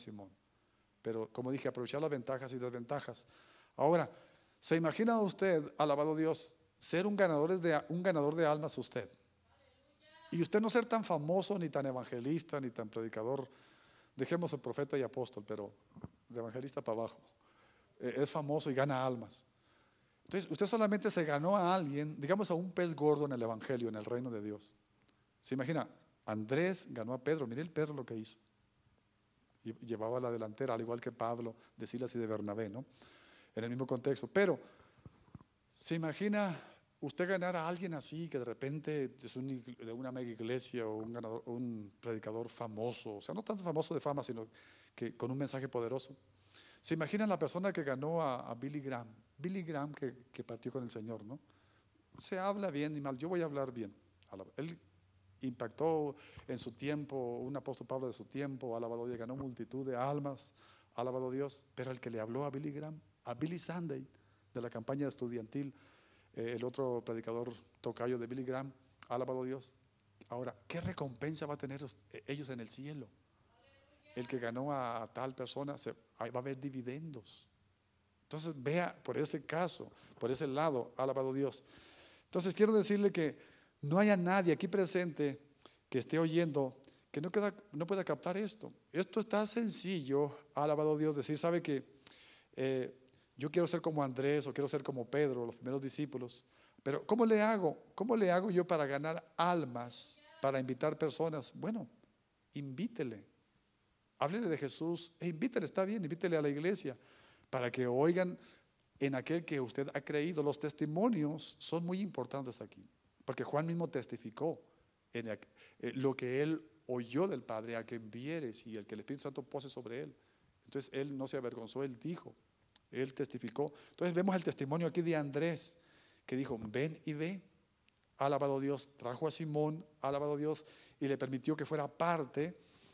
Pero como dije, aprovechar las ventajas y desventajas. Ahora, ¿se imagina usted, alabado Dios, ser un ganador de almas usted? Y usted no ser tan famoso, ni tan evangelista, ni tan predicador. Dejemos el profeta y apóstol, pero de evangelista para abajo. Es famoso y gana almas. Entonces, usted solamente se ganó a alguien, digamos a un pez gordo en el evangelio, en el reino de Dios. ¿Se imagina? Andrés ganó a Pedro. Mire el Pedro lo que hizo. Y llevaba la delantera, al igual que Pablo, de Silas y de Bernabé, ¿no? En el mismo contexto. Pero, ¿se imagina usted ganar a alguien así, que de repente es de una mega iglesia o un predicador famoso? O sea, no tanto famoso de fama, sino que con un mensaje poderoso. ¿Se imagina la persona que ganó a Billy Graham? Billy Graham que partió con el Señor, ¿no? Se habla bien y mal. Yo voy a hablar bien. Él impactó en su tiempo, un apóstol Pablo de su tiempo, alabado Dios, ganó multitud de almas, alabado Dios. Pero el que le habló a Billy Graham, a Billy Sunday, de la campaña estudiantil, el otro predicador tocayo de Billy Graham, alabado Dios. Ahora, ¿qué recompensa va a tener ellos en el cielo? El que ganó a tal persona, va a haber dividendos. Entonces vea por ese caso, por ese lado, alabado Dios. Entonces quiero decirle que no haya nadie aquí presente que esté oyendo que no pueda captar esto. Esto está sencillo, alabado Dios, decir, sabe que yo quiero ser como Andrés o quiero ser como Pedro, los primeros discípulos, pero ¿cómo le hago? ¿Cómo le hago yo para ganar almas, para invitar personas? Bueno, invítele, háblele de Jesús, invítele, está bien, invítele a la iglesia, para que oigan en aquel que usted ha creído. Los testimonios son muy importantes aquí, porque Juan mismo testificó en lo que él oyó del Padre, a que envieres y el que el Espíritu Santo pose sobre él. Entonces él no se avergonzó, él dijo, él testificó. Entonces vemos el testimonio aquí de Andrés, que dijo, ven y ve. Alabado Dios, trajo a Simón, alabado Dios, y le permitió que fuera parte,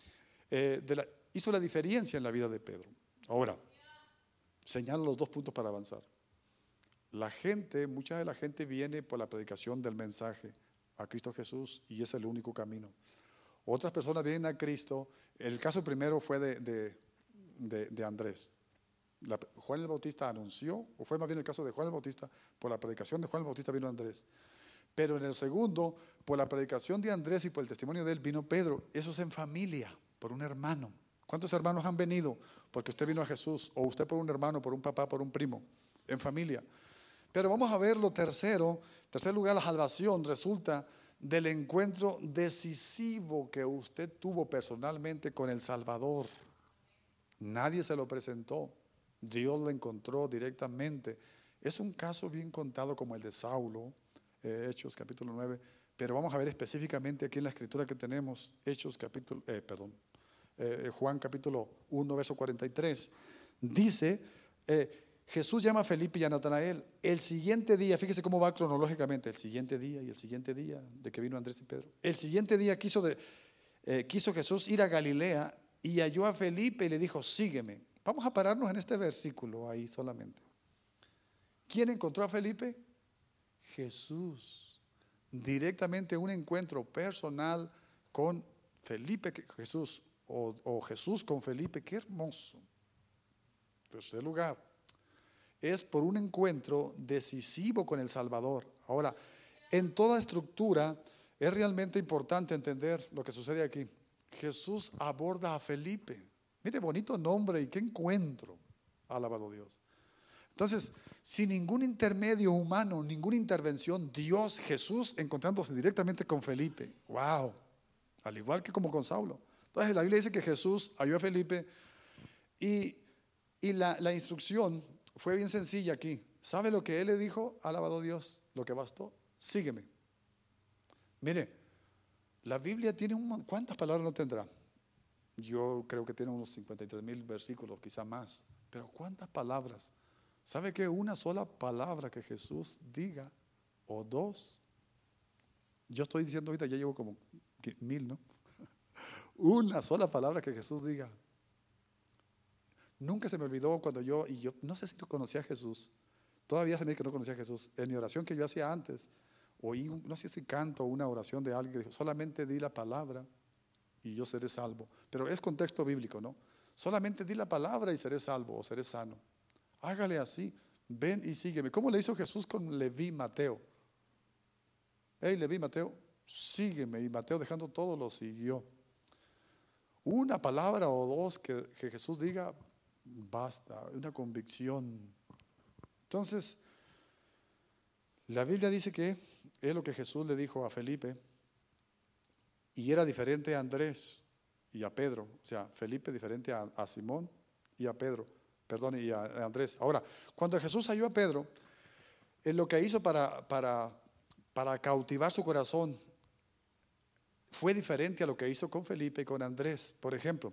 hizo la diferencia en la vida de Pedro. Ahora, señalo los 2 puntos para avanzar. mucha de la gente viene por la predicación del mensaje a Cristo Jesús y es el único camino. Otras personas vienen a Cristo. El caso primero fue de Andrés. Juan el Bautista anunció, o fue más bien el caso de Juan el Bautista, por la predicación de Juan el Bautista vino Andrés. Pero en el segundo, por la predicación de Andrés y por el testimonio de él, vino Pedro. Eso es en familia, por un hermano. ¿Cuántos hermanos han venido? Porque usted vino a Jesús, o usted por un hermano, por un papá, por un primo, en familia. Pero vamos a ver lo tercero. En tercer lugar, la salvación resulta del encuentro decisivo que usted tuvo personalmente con el Salvador. Nadie se lo presentó. Dios lo encontró directamente. Es un caso bien contado como el de Saulo, Hechos capítulo 9, pero vamos a ver específicamente aquí en la escritura que tenemos, Juan capítulo 1, verso 43. Dice, Jesús llama a Felipe y a Natanael. El siguiente día, fíjese cómo va cronológicamente, el siguiente día y el siguiente día de que vino Andrés y Pedro. El siguiente día quiso Jesús ir a Galilea y halló a Felipe y le dijo, sígueme. Vamos a pararnos en este versículo ahí solamente. ¿Quién encontró a Felipe? Jesús. Directamente un encuentro personal con Felipe, Jesús, o Jesús con Felipe. Qué hermoso. Tercer lugar, es por un encuentro decisivo con el Salvador. Ahora, en toda estructura es realmente importante entender lo que sucede aquí. Jesús aborda a Felipe. Mire, bonito nombre y qué encuentro. Alabado Dios. Entonces, sin ningún intermedio humano, ninguna intervención, Dios, Jesús, encontrándose directamente con Felipe. ¡Wow! Al igual que como con Saulo. Entonces, la Biblia dice que Jesús halló a Felipe y la instrucción fue bien sencilla aquí. ¿Sabe lo que él le dijo? Alabado Dios, lo que bastó. Sígueme. Mire, la Biblia tiene ¿cuántas palabras no tendrá? Yo creo que tiene unos 53,000 versículos, quizá más. Pero ¿cuántas palabras? ¿Sabe qué? Una sola palabra que Jesús diga, o dos. Yo estoy diciendo ahorita, ya llevo como 1000, ¿no? Una sola palabra que Jesús diga. Nunca se me olvidó cuando yo no sé si yo conocía a Jesús. Todavía se me dice que no conocía a Jesús. En mi oración que yo hacía antes, oí, no sé si canto o una oración de alguien que dijo, solamente di la palabra y yo seré salvo. Pero es contexto bíblico, ¿no? Solamente di la palabra y seré salvo o seré sano. Hágale así, ven y sígueme. ¿Cómo le hizo Jesús con Leví Mateo? Hey, Leví Mateo, sígueme. Y Mateo, dejando todo, lo siguió. Una palabra o dos que Jesús diga, basta, una convicción. Entonces, la Biblia dice que es lo que Jesús le dijo a Felipe y era diferente a Andrés y a Pedro. O sea, Felipe diferente a Simón y a Pedro, perdón, y a Andrés. Ahora, cuando Jesús halló a Pedro, lo que hizo para cautivar su corazón fue diferente a lo que hizo con Felipe y con Andrés. Por ejemplo,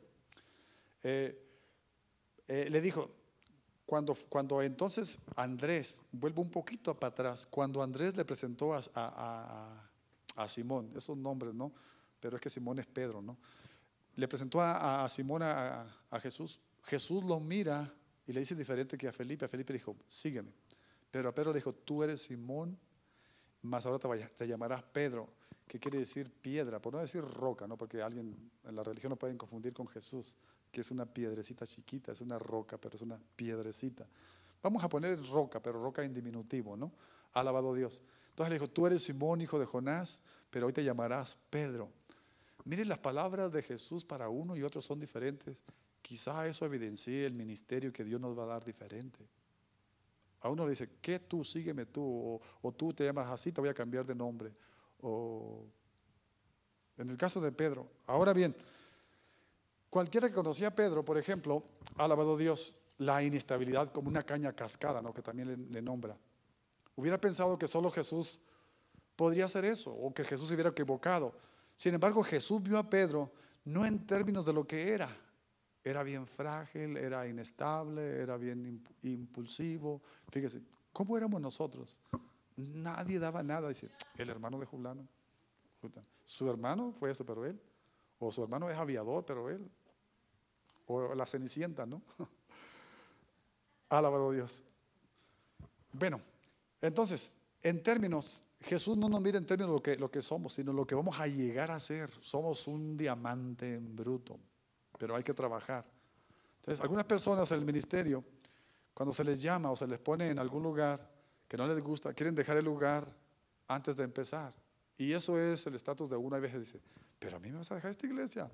le dijo, cuando entonces Andrés, vuelvo un poquito para atrás, cuando Andrés le presentó a Simón, esos nombres, ¿no? Pero es que Simón es Pedro, ¿no? Le presentó a Simón a Jesús. Jesús lo mira y le dice diferente que a Felipe. A Felipe le dijo, sígueme. Pero a Pedro le dijo, tú eres Simón, mas ahora te llamarás Pedro, que quiere decir piedra, por no decir roca, ¿no? Porque alguien en la religión lo pueden confundir con Jesús, que es una piedrecita chiquita, es una roca, pero es una piedrecita. Vamos a poner roca, pero roca en diminutivo, ¿no? Alabado Dios. Entonces le dijo, tú eres Simón, hijo de Jonás, pero hoy te llamarás Pedro. Miren, las palabras de Jesús para uno y otro son diferentes. Quizá eso evidencie el ministerio que Dios nos va a dar diferente. A uno le dice, ¿qué tú? Sígueme tú. O tú te llamas así, te voy a cambiar de nombre. O en el caso de Pedro. Ahora bien, cualquiera que conocía a Pedro, por ejemplo, alabado Dios, la inestabilidad como una caña cascada, ¿no? Que también le nombra. Hubiera pensado que solo Jesús podría hacer eso, o que Jesús se hubiera equivocado. Sin embargo, Jesús vio a Pedro no en términos de lo que era. Era bien frágil, era inestable, era bien impulsivo. Fíjese, ¿cómo éramos nosotros? Nadie daba nada. Dice, el hermano de Julano. Su hermano fue eso, pero él. O su hermano es aviador, pero él. O la Cenicienta, ¿no? Alabado Dios. Bueno, Entonces, en términos, Jesús no nos mira en términos de lo que somos, sino lo que vamos a llegar a ser. Somos un diamante en bruto, pero hay que trabajar. Entonces, algunas personas en el ministerio, cuando se les llama o se les pone en algún lugar que no les gusta, quieren dejar el lugar antes de empezar. Y eso es el estatus de uno. A veces dice, pero a mí me vas a dejar esta iglesia.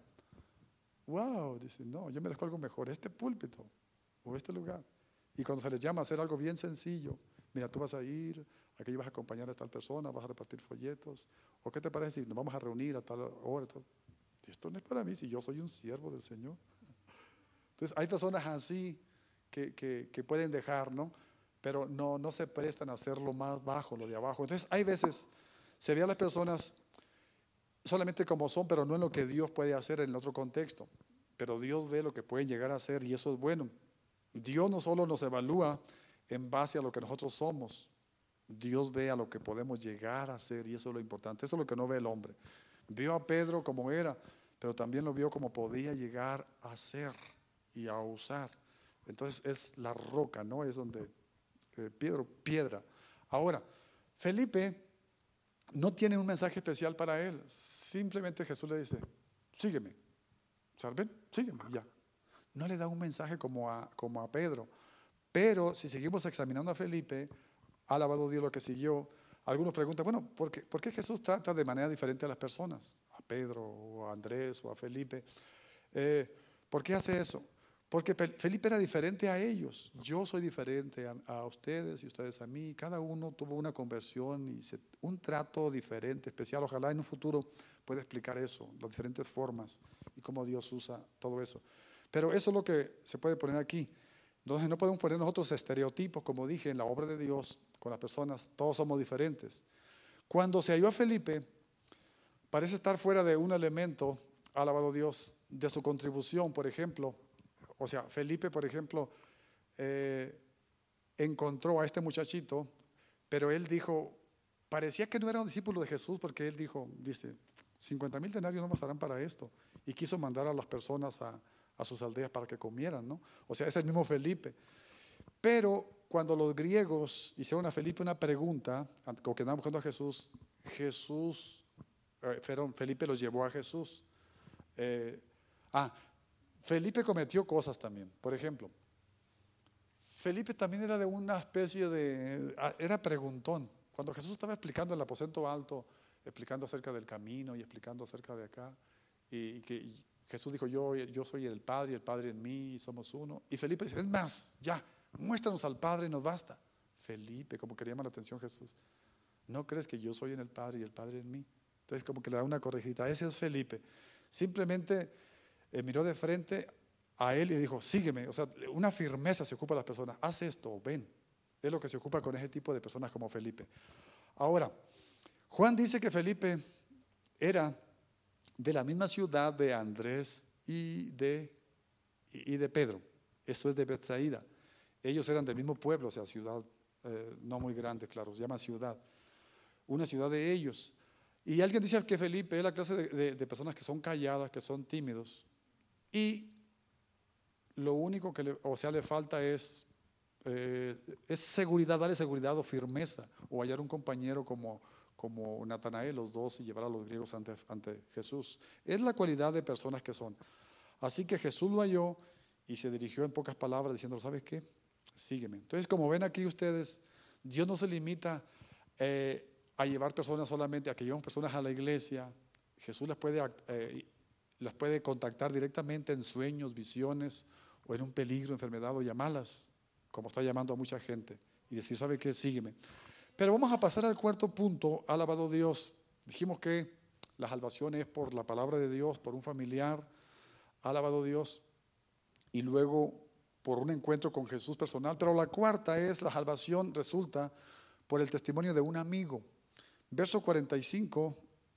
Wow, dice, no, yo merezco algo mejor, este púlpito o este lugar. Y cuando se les llama a hacer algo bien sencillo, mira, tú vas a ir, aquí vas a acompañar a tal persona, vas a repartir folletos, o qué te parece si nos vamos a reunir a tal hora. Esto no es para mí, si yo soy un siervo del Señor. Entonces hay personas así que pueden dejar, ¿no? Pero no se prestan a hacer lo más bajo, lo de abajo. Entonces hay veces, se ve a las personas solamente como son, pero no en lo que Dios puede hacer en otro contexto. Pero Dios ve lo que pueden llegar a hacer y eso es bueno. Dios no solo nos evalúa en base a lo que nosotros somos, Dios ve a lo que podemos llegar a hacer y eso es lo importante. Eso es lo que no ve el hombre. Vio a Pedro como era, pero también lo vio como podía llegar a ser y a usar. Entonces es la roca, ¿no? Es donde piedra. Ahora, Felipe no tiene un mensaje especial para él. Simplemente Jesús le dice, sígueme. ¿Saben? Sígueme, ya. No le da un mensaje como a Pedro. Pero si seguimos examinando a Felipe, ha alabado Dios lo que siguió. Algunos preguntan, bueno, ¿por qué Jesús trata de manera diferente a las personas? A Pedro, o a Andrés, o a Felipe. ¿Por qué hace eso? Porque Felipe era diferente a ellos. Yo soy diferente a ustedes y ustedes a mí. Cada uno tuvo una conversión y un trato diferente, especial. Ojalá en un futuro pueda explicar eso, las diferentes formas y cómo Dios usa todo eso. Pero eso es lo que se puede poner aquí. Entonces no podemos poner nosotros estereotipos, como dije, en la obra de Dios, con las personas, todos somos diferentes. Cuando se halló a Felipe, parece estar fuera de un elemento, alabado Dios, de su contribución, por ejemplo. O sea, Felipe, por ejemplo, encontró a este muchachito, pero él dijo, parecía que no era un discípulo de Jesús, porque él dice, 50,000 denarios no bastarán para esto. Y quiso mandar a las personas a sus aldeas para que comieran, ¿no? O sea, es el mismo Felipe. Pero cuando los griegos hicieron a Felipe una pregunta, o que andaban buscando a Jesús, Felipe los llevó a Jesús. Felipe cometió cosas también. Por ejemplo, Felipe también era de una especie era preguntón. Cuando Jesús estaba explicando en el aposento alto, explicando acerca del camino y explicando acerca de acá, y Jesús dijo, yo soy el Padre en mí, y somos uno. Y Felipe dice, es más, ya, muéstranos al Padre y nos basta. Felipe, como que le llama la atención Jesús, ¿no crees que yo soy en el Padre y el Padre en mí? Entonces como que le da una corregida. Ese es Felipe. Simplemente miró de frente a él y le dijo, sígueme. O sea, una firmeza se ocupa de las personas. Haz esto, ven. Es lo que se ocupa con ese tipo de personas como Felipe. Ahora, Juan dice que Felipe era de la misma ciudad de Andrés y de Pedro. Esto es de Betsaida. Ellos eran del mismo pueblo, o sea, ciudad no muy grande, claro, se llama ciudad. Una ciudad de ellos. Y alguien dice que Felipe es la clase de personas que son calladas, que son tímidos. Y lo único que le falta es seguridad, darle seguridad o firmeza, o hallar un compañero como Natanael, los dos, y llevar a los griegos ante Jesús. Es la cualidad de personas que son. Así que Jesús lo halló y se dirigió en pocas palabras diciendo, ¿sabes qué? Sígueme. Entonces, como ven aquí ustedes, Dios no se limita a llevar personas solamente, a que lleven personas a la iglesia. Jesús las puede contactar directamente en sueños, visiones, o en un peligro, enfermedad, o llamarlas, como está llamando a mucha gente, y decir, ¿sabe qué? Sígueme. Pero vamos a pasar al cuarto punto, alabado Dios. Dijimos que la salvación es por la palabra de Dios, por un familiar, alabado Dios, y luego por un encuentro con Jesús personal. Pero la cuarta es, la salvación resulta por el testimonio de un amigo. Verso 45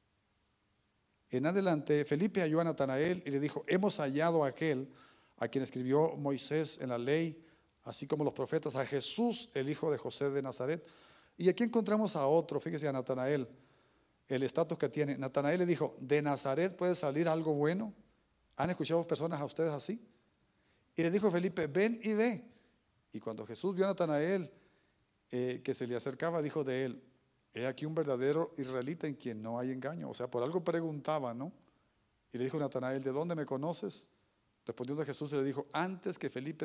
en adelante, Felipe halló a Natanael y le dijo, hemos hallado a aquel a quien escribió Moisés en la ley, así como los profetas, a Jesús, el hijo de José de Nazaret. Y aquí encontramos a otro, fíjese, a Natanael, el estatus que tiene. Natanael le dijo, ¿de Nazaret puede salir algo bueno? ¿Han escuchado personas a ustedes así? Y le dijo Felipe, ven y ve. Y cuando Jesús vio a Natanael que se le acercaba, dijo de él: he aquí un verdadero israelita en quien no hay engaño. O sea, por algo preguntaba, ¿no? Y le dijo Natanael: ¿de dónde me conoces? Respondiendo Jesús le dijo: antes que Felipe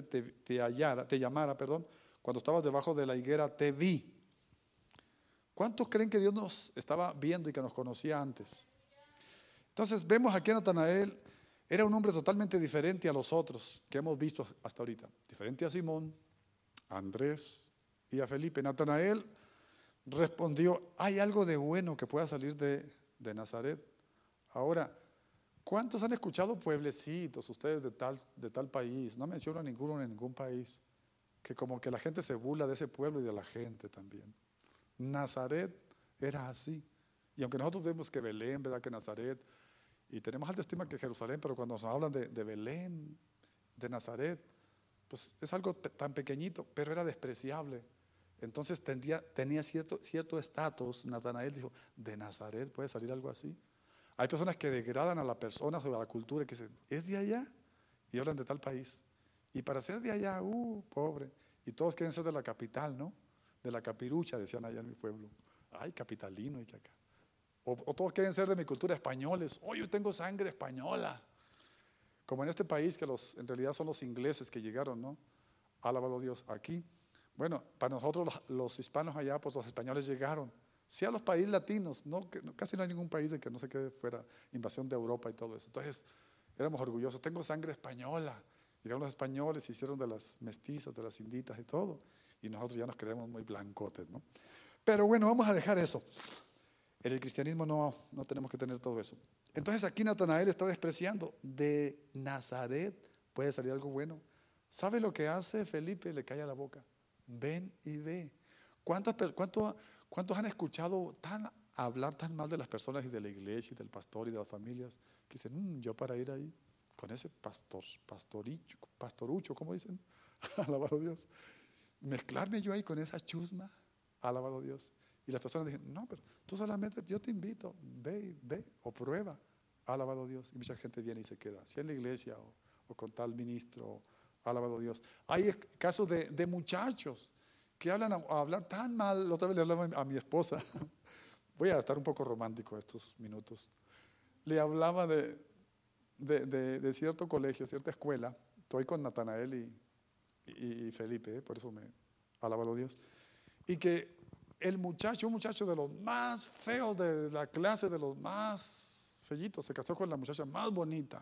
te llamara, cuando estabas debajo de la higuera te vi. ¿Cuántos creen que Dios nos estaba viendo y que nos conocía antes? Entonces vemos aquí a Natanael. Era un hombre totalmente diferente a los otros que hemos visto hasta ahorita. Diferente a Simón, a Andrés y a Felipe. Natanael respondió: hay algo de bueno que pueda salir de Nazaret. Ahora, ¿cuántos han escuchado pueblecitos ustedes de tal país? No menciono a ninguno en ningún país. Que como que la gente se burla de ese pueblo y de la gente también. Nazaret era así. Y aunque nosotros vemos que Belén, ¿verdad? Que Nazaret, y tenemos alta estima que Jerusalén, pero cuando nos hablan de Belén, de Nazaret, pues es algo tan pequeñito, pero era despreciable. Entonces tenía cierto estatus. Natanael dijo: de Nazaret puede salir algo así. Hay personas que degradan a las personas o a la cultura, que dicen: es de allá, y hablan de tal país. Y para ser de allá, pobre. Y todos quieren ser de la capital, ¿no? De la capirucha, decían allá en mi pueblo. Ay, capitalino, y que acá. O todos quieren ser de mi cultura españoles. Yo tengo sangre española. Como en este país, que en realidad son los ingleses que llegaron, ¿no? Alabado Dios. Aquí, bueno, para nosotros los hispanos allá, pues los españoles llegaron. Sí, a los países latinos, ¿no? Casi no hay ningún país de que no se quede fuera, invasión de Europa y todo eso. Entonces, éramos orgullosos. Tengo sangre española. Llegaron los españoles, se hicieron de las mestizas, de las inditas y todo. Y nosotros ya nos creemos muy blancotes, ¿no? Pero bueno, vamos a dejar eso. En el cristianismo no tenemos que tener todo eso. Entonces aquí Natanael está despreciando. De Nazaret puede salir algo bueno. ¿Sabe lo que hace Felipe? Le cae a la boca: ven y ve. ¿Cuántos han escuchado hablar tan mal de las personas y de la iglesia y del pastor y de las familias? Que dicen: yo para ir ahí con ese pastorucho, ¿cómo dicen? Alabado Dios. Mezclarme yo ahí con esa chusma. Alabado Dios. Y las personas dijeron: no, pero tú solamente, yo te invito, ve o prueba. Alabado Dios. Y mucha gente viene y se queda, sea en la iglesia o con tal ministro. Alabado Dios. Hay casos de muchachos que hablan a hablar tan mal. La otra vez le hablaba a mi esposa. Voy a estar un poco romántico estos minutos. Le hablaba de cierto colegio, cierta escuela. Estoy con Natanael y Felipe, por eso alabado Dios. Y que un muchacho de los más feos de la clase, de los más fellitos, se casó con la muchacha más bonita.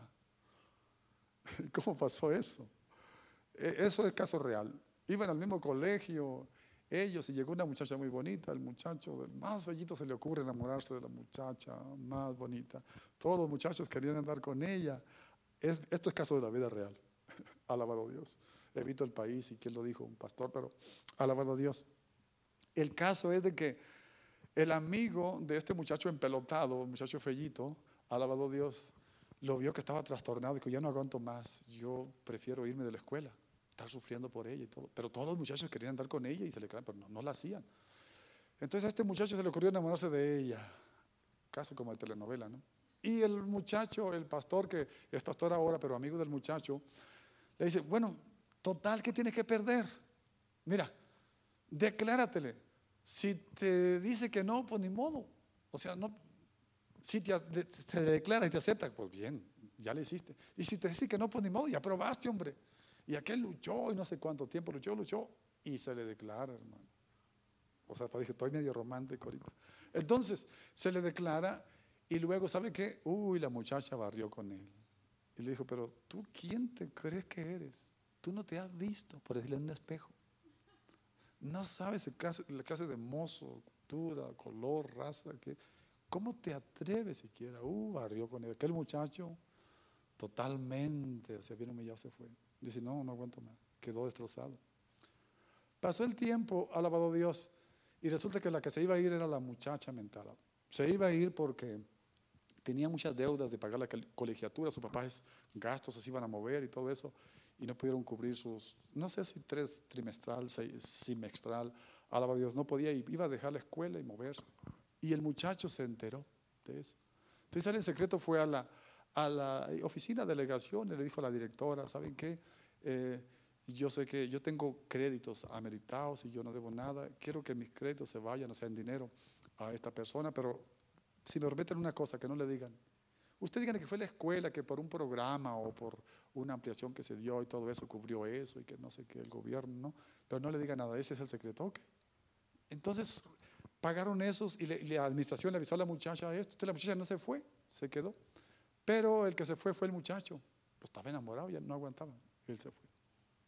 ¿Cómo pasó eso? Eso es caso real. Iban al mismo colegio ellos, y llegó una muchacha muy bonita. El muchacho del más fellito se le ocurre enamorarse de la muchacha más bonita. Todos los muchachos querían andar con ella. Esto es caso de la vida real. Alabado Dios. Evito el país y quién lo dijo, un pastor, pero alabado Dios. El caso es de que el amigo de este muchacho empelotado, el muchacho fellito, alabado Dios, lo vio que estaba trastornado y dijo: ya no aguanto más, yo prefiero irme de la escuela, estar sufriendo por ella y todo. Pero todos los muchachos querían andar con ella y se le crean, pero no la hacían. Entonces a este muchacho se le ocurrió enamorarse de ella, caso como de telenovela, ¿no? Y el muchacho, el pastor, que es pastor ahora, pero amigo del muchacho, le dice: bueno, total, ¿qué tienes que perder? Mira, decláratele. Si te dice que no, pues ni modo. O sea, no. Si te declara y te acepta, pues bien, ya le hiciste. Y si te dice que no, pues ni modo, ya probaste, hombre. Y aquel luchó y no sé cuánto tiempo luchó y se le declara, hermano. O sea, dije, estoy medio romántico ahorita. Entonces, se le declara y luego, ¿sabe qué? La muchacha barrió con él. Y le dijo: pero tú, ¿quién te crees que eres? Tú no te has visto, por decirle, en un espejo. No sabes la clase de mozo, cultura, color, raza. ¿Cómo te atreves siquiera? Barrió con él. Aquel muchacho totalmente, se vino humillado, se fue. Dice: no aguanto más. Quedó destrozado. Pasó el tiempo, alabado Dios, y resulta que la que se iba a ir era la muchacha mentada. Se iba a ir porque tenía muchas deudas de pagar la colegiatura. Sus papás gastos se iban a mover y todo eso, y no pudieron cubrir sus, no sé si 3 trimestral, 6 semestral. Alabado Dios, no podía, y iba a dejar la escuela y moverse. Y el muchacho se enteró de eso. Entonces él en secreto fue a la oficina de delegación y le dijo a la directora: ¿saben qué? y yo sé que yo tengo créditos ameritados y yo no debo nada, quiero que mis créditos se vayan, o sea, en dinero a esta persona, pero si me prometen una cosa, que no le digan. Usted digan que fue la escuela, que por un programa o por una ampliación que se dio y todo eso cubrió eso y que no sé qué, el gobierno, ¿no? Pero no le diga nada, ese es el secreto, ok. Entonces pagaron esos y la administración le avisó a la muchacha esto, entonces la muchacha no se fue, se quedó. Pero el que se fue el muchacho, pues estaba enamorado, ya no aguantaba, él se fue.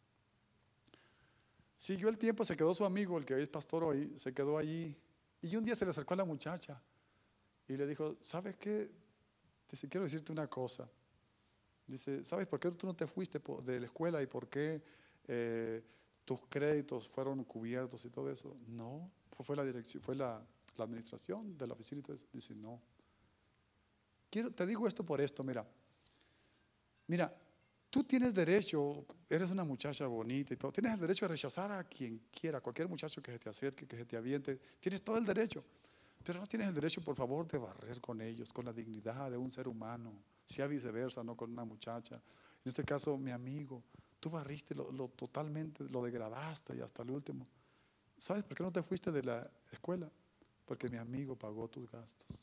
Siguió el tiempo, se quedó su amigo, el que es pastor hoy, se quedó allí y un día se le acercó a la muchacha y le dijo, ¿sabes qué? Dice, quiero decirte una cosa. Dice, ¿sabes por qué tú no te fuiste de la escuela y por qué tus créditos fueron cubiertos y todo eso? No, fue la dirección, fue la administración de la oficina y todo eso. Dice, no. Te digo esto por esto, mira, tú tienes derecho, eres una muchacha bonita y todo, tienes el derecho de rechazar a quien quiera, cualquier muchacho que se te acerque, que se te aviente, tienes todo el derecho, pero no tienes el derecho, por favor, de barrer con ellos, con la dignidad de un ser humano, sea viceversa, no con una muchacha. En este caso, mi amigo, tú barriste totalmente, lo degradaste y hasta el último. ¿Sabes por qué no te fuiste de la escuela? Porque mi amigo pagó tus gastos.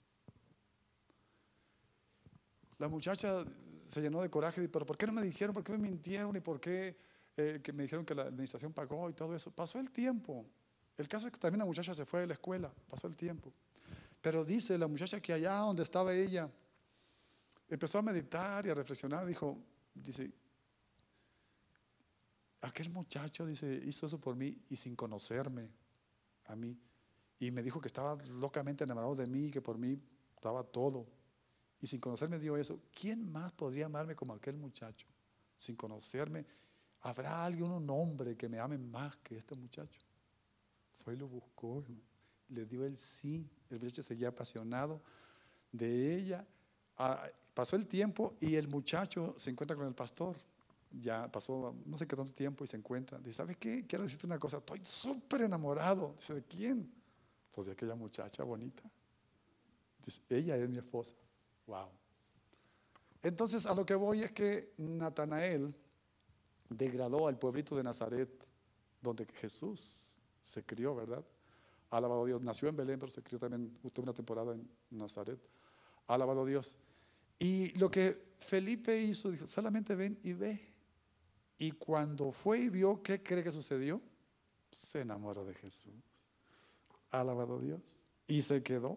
La muchacha se llenó de coraje y dijo, pero ¿por qué no me dijeron? ¿Por qué me mintieron? ¿Y por qué que me dijeron que la administración pagó y todo eso? Pasó el tiempo. El caso es que también la muchacha se fue de la escuela, pasó el tiempo. Pero dice la muchacha que allá donde estaba ella, empezó a meditar y a reflexionar, dice, aquel muchacho, dice, hizo eso por mí y sin conocerme a mí. Y me dijo que estaba locamente enamorado de mí, que por mí daba todo. Y sin conocerme dio eso. ¿Quién más podría amarme como aquel muchacho? Sin conocerme, ¿habrá alguien, un hombre que me ame más que este muchacho? Fue y lo buscó, hermano. Le dio el sí. El muchacho seguía apasionado de ella. Pasó el tiempo y el muchacho se encuentra con el pastor. Ya pasó no sé qué tanto tiempo y se encuentra. Dice, ¿sabes qué? Quiero decirte una cosa. Estoy súper enamorado. Dice, ¿de quién? Pues de aquella muchacha bonita. Dice, ella es mi esposa. Wow. Entonces a lo que voy es que Natanael degradó al pueblito de Nazaret, donde Jesús se crió, ¿verdad? Alabado Dios, nació en Belén, pero se crió también usted una temporada en Nazaret. Alabado Dios. Y lo que Felipe hizo, dijo, solamente ven y ve. Y cuando fue y vio, ¿qué cree que sucedió? Se enamoró de Jesús. Alabado Dios. Y se quedó.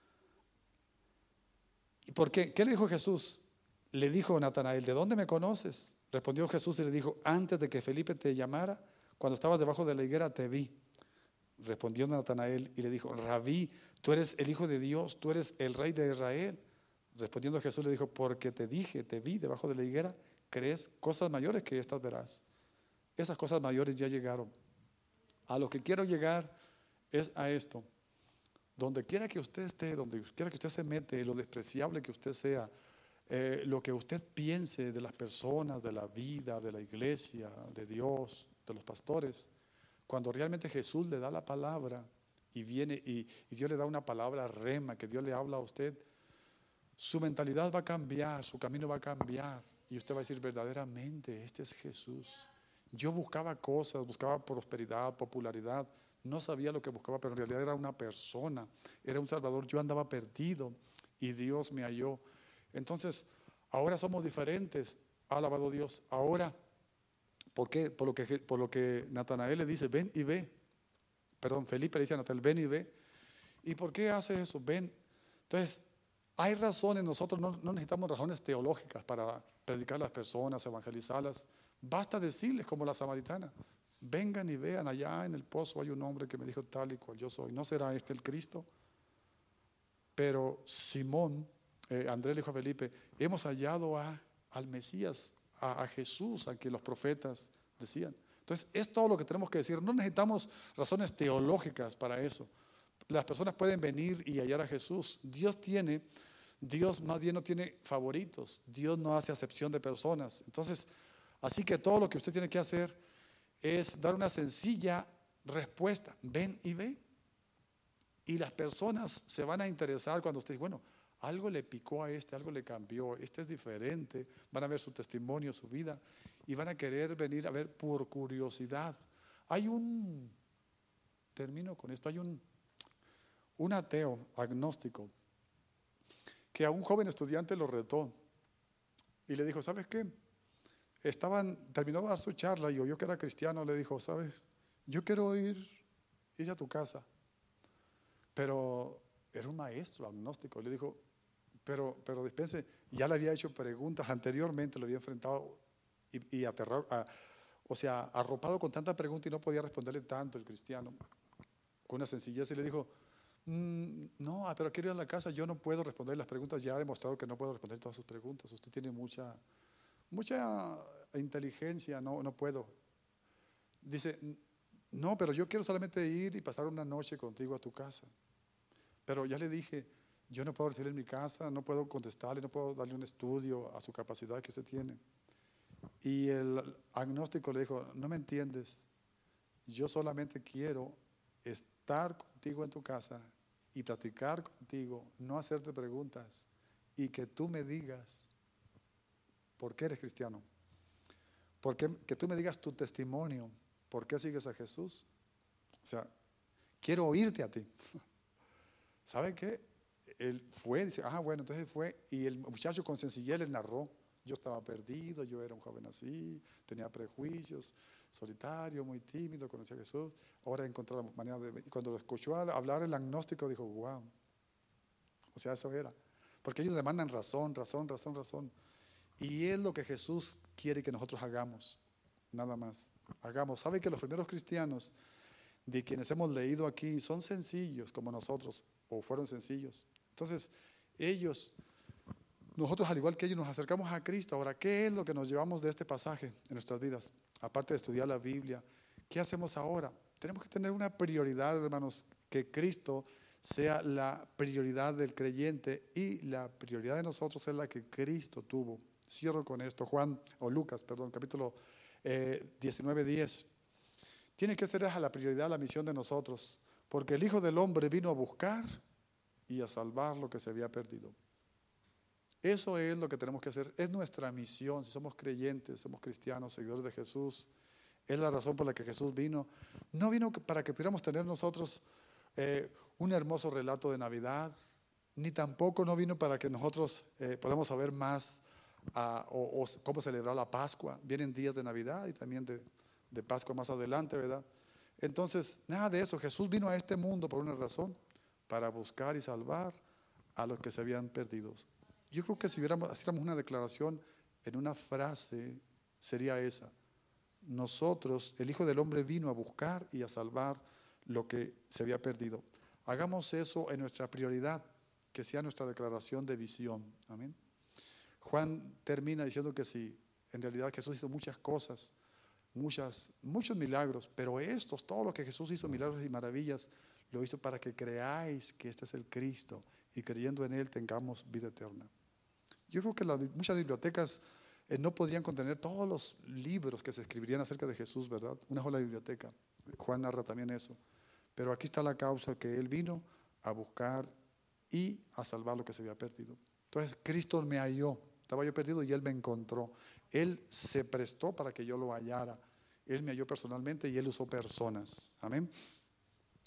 ¿Y por qué? ¿Qué le dijo Jesús? Le dijo Natanael, ¿de dónde me conoces? Respondió Jesús y le dijo, antes de que Felipe te llamara, cuando estabas debajo de la higuera te vi. Respondió Natanael y le dijo, Rabí, tú eres el Hijo de Dios, tú eres el Rey de Israel. Respondiendo Jesús le dijo, porque te dije, te vi debajo de la higuera, crees, cosas mayores que estas verás. Esas cosas mayores ya llegaron. A lo que quiero llegar es a esto. Donde quiera que usted esté, donde quiera que usted se mete, lo despreciable que usted sea, lo que usted piense de las personas, de la vida, de la iglesia, de Dios, de los pastores, cuando realmente Jesús le da la palabra y viene y Dios le da una palabra rema, que Dios le habla a usted, su mentalidad va a cambiar, su camino va a cambiar y usted va a decir verdaderamente, este es Jesús. Yo buscaba cosas, buscaba prosperidad, popularidad, no sabía lo que buscaba, pero en realidad era una persona, era un Salvador. Yo andaba perdido y Dios me halló. Entonces, ahora somos diferentes, alabado Dios. Ahora, ¿por qué? Por lo que Natanael le dice, ven y ve. Perdón, Felipe le dice a Natanael, ven y ve. ¿Y por qué hace eso? Ven. Entonces, hay razones, nosotros no necesitamos razones teológicas para predicar a las personas, evangelizarlas. Basta decirles como la samaritana, vengan y vean, allá en el pozo hay un hombre que me dijo tal y cual yo soy. ¿No será este el Cristo? Pero Simón, Andrés le dijo a Felipe, hemos hallado al Mesías, a Jesús, a quien los profetas decían. Entonces es todo lo que tenemos que decir. No necesitamos razones teológicas para eso. Las personas pueden venir y hallar a Jesús. Dios más bien no tiene favoritos. Dios no hace acepción de personas. Entonces, así que todo lo que usted tiene que hacer es dar una sencilla respuesta. Ven y ve. Y las personas se van a interesar cuando usted dice, bueno, algo le picó a este, algo le cambió, este es diferente, van a ver su testimonio, su vida, y van a querer venir a ver por curiosidad. Termino con esto, hay un ateo agnóstico que a un joven estudiante lo retó y le dijo, ¿sabes qué? Terminó de dar su charla y oyó que era cristiano, le dijo, ¿sabes? Yo quiero ir a tu casa. Pero era un maestro agnóstico, le dijo, pero dispense, ya le había hecho preguntas anteriormente, lo había enfrentado y aterrado, o sea, arropado con tanta pregunta y no podía responderle tanto el cristiano, con una sencillez, y le dijo, no, pero quiero ir a la casa, yo no puedo responder las preguntas, ya ha demostrado que no puedo responder todas sus preguntas, usted tiene mucha inteligencia, no puedo. Dice, no, pero yo quiero solamente ir y pasar una noche contigo a tu casa. Pero ya le dije, yo no puedo recibir en mi casa, no puedo contestarle, no puedo darle un estudio a su capacidad que usted tiene. Y el agnóstico le dijo, no me entiendes, yo solamente quiero estar contigo en tu casa y platicar contigo, no hacerte preguntas y que tú me digas por qué eres cristiano, que tú me digas tu testimonio, por qué sigues a Jesús. O sea, quiero oírte a ti. ¿Sabe qué? Él fue, dice, bueno, entonces fue, y el muchacho con sencillez le narró, yo estaba perdido, yo era un joven así, tenía prejuicios, solitario, muy tímido, conocía a Jesús, ahora he encontrado la manera de... Y cuando lo escuchó hablar el agnóstico dijo, wow, o sea, eso era, porque ellos demandan razón, y es lo que Jesús quiere que nosotros hagamos, nada más, hagamos. ¿Sabe que los primeros cristianos de quienes hemos leído aquí son sencillos como nosotros, o fueron sencillos? Entonces, nosotros al igual que ellos nos acercamos a Cristo. Ahora, ¿qué es lo que nos llevamos de este pasaje en nuestras vidas? Aparte de estudiar la Biblia, ¿qué hacemos ahora? Tenemos que tener una prioridad, hermanos, que Cristo sea la prioridad del creyente y la prioridad de nosotros es la que Cristo tuvo. Cierro con esto, Lucas, capítulo 19:10. Tiene que ser esa la prioridad, la misión de nosotros, porque el Hijo del Hombre vino a buscar y a salvar lo que se había perdido. Eso es lo que tenemos que hacer, es nuestra misión. Si somos creyentes, somos cristianos, seguidores de Jesús, es la razón por la que Jesús vino. No vino para que pudiéramos tener nosotros un hermoso relato de Navidad, ni tampoco no vino para que nosotros podamos saber más o cómo celebrar la Pascua. Vienen días de Navidad y también de Pascua más adelante, ¿verdad? Entonces, nada de eso. Jesús vino a este mundo por una razón, para buscar y salvar a los que se habían perdido. Yo creo que si hiciéramos una declaración en una frase, sería esa. Nosotros, el Hijo del Hombre vino a buscar y a salvar lo que se había perdido. Hagamos eso en nuestra prioridad, que sea nuestra declaración de visión. Amén. Juan termina diciendo que sí, en realidad Jesús hizo muchas cosas, muchos milagros, pero todo lo que Jesús hizo, milagros y maravillas, lo hizo para que creáis que este es el Cristo y creyendo en Él tengamos vida eterna. Yo creo que muchas bibliotecas no podrían contener todos los libros que se escribirían acerca de Jesús, ¿verdad? Una sola biblioteca. Juan narra también eso. Pero aquí está la causa, que Él vino a buscar y a salvar lo que se había perdido. Entonces Cristo me halló, estaba yo perdido y Él me encontró. Él se prestó para que yo lo hallara. Él me halló personalmente y Él usó personas. Amén.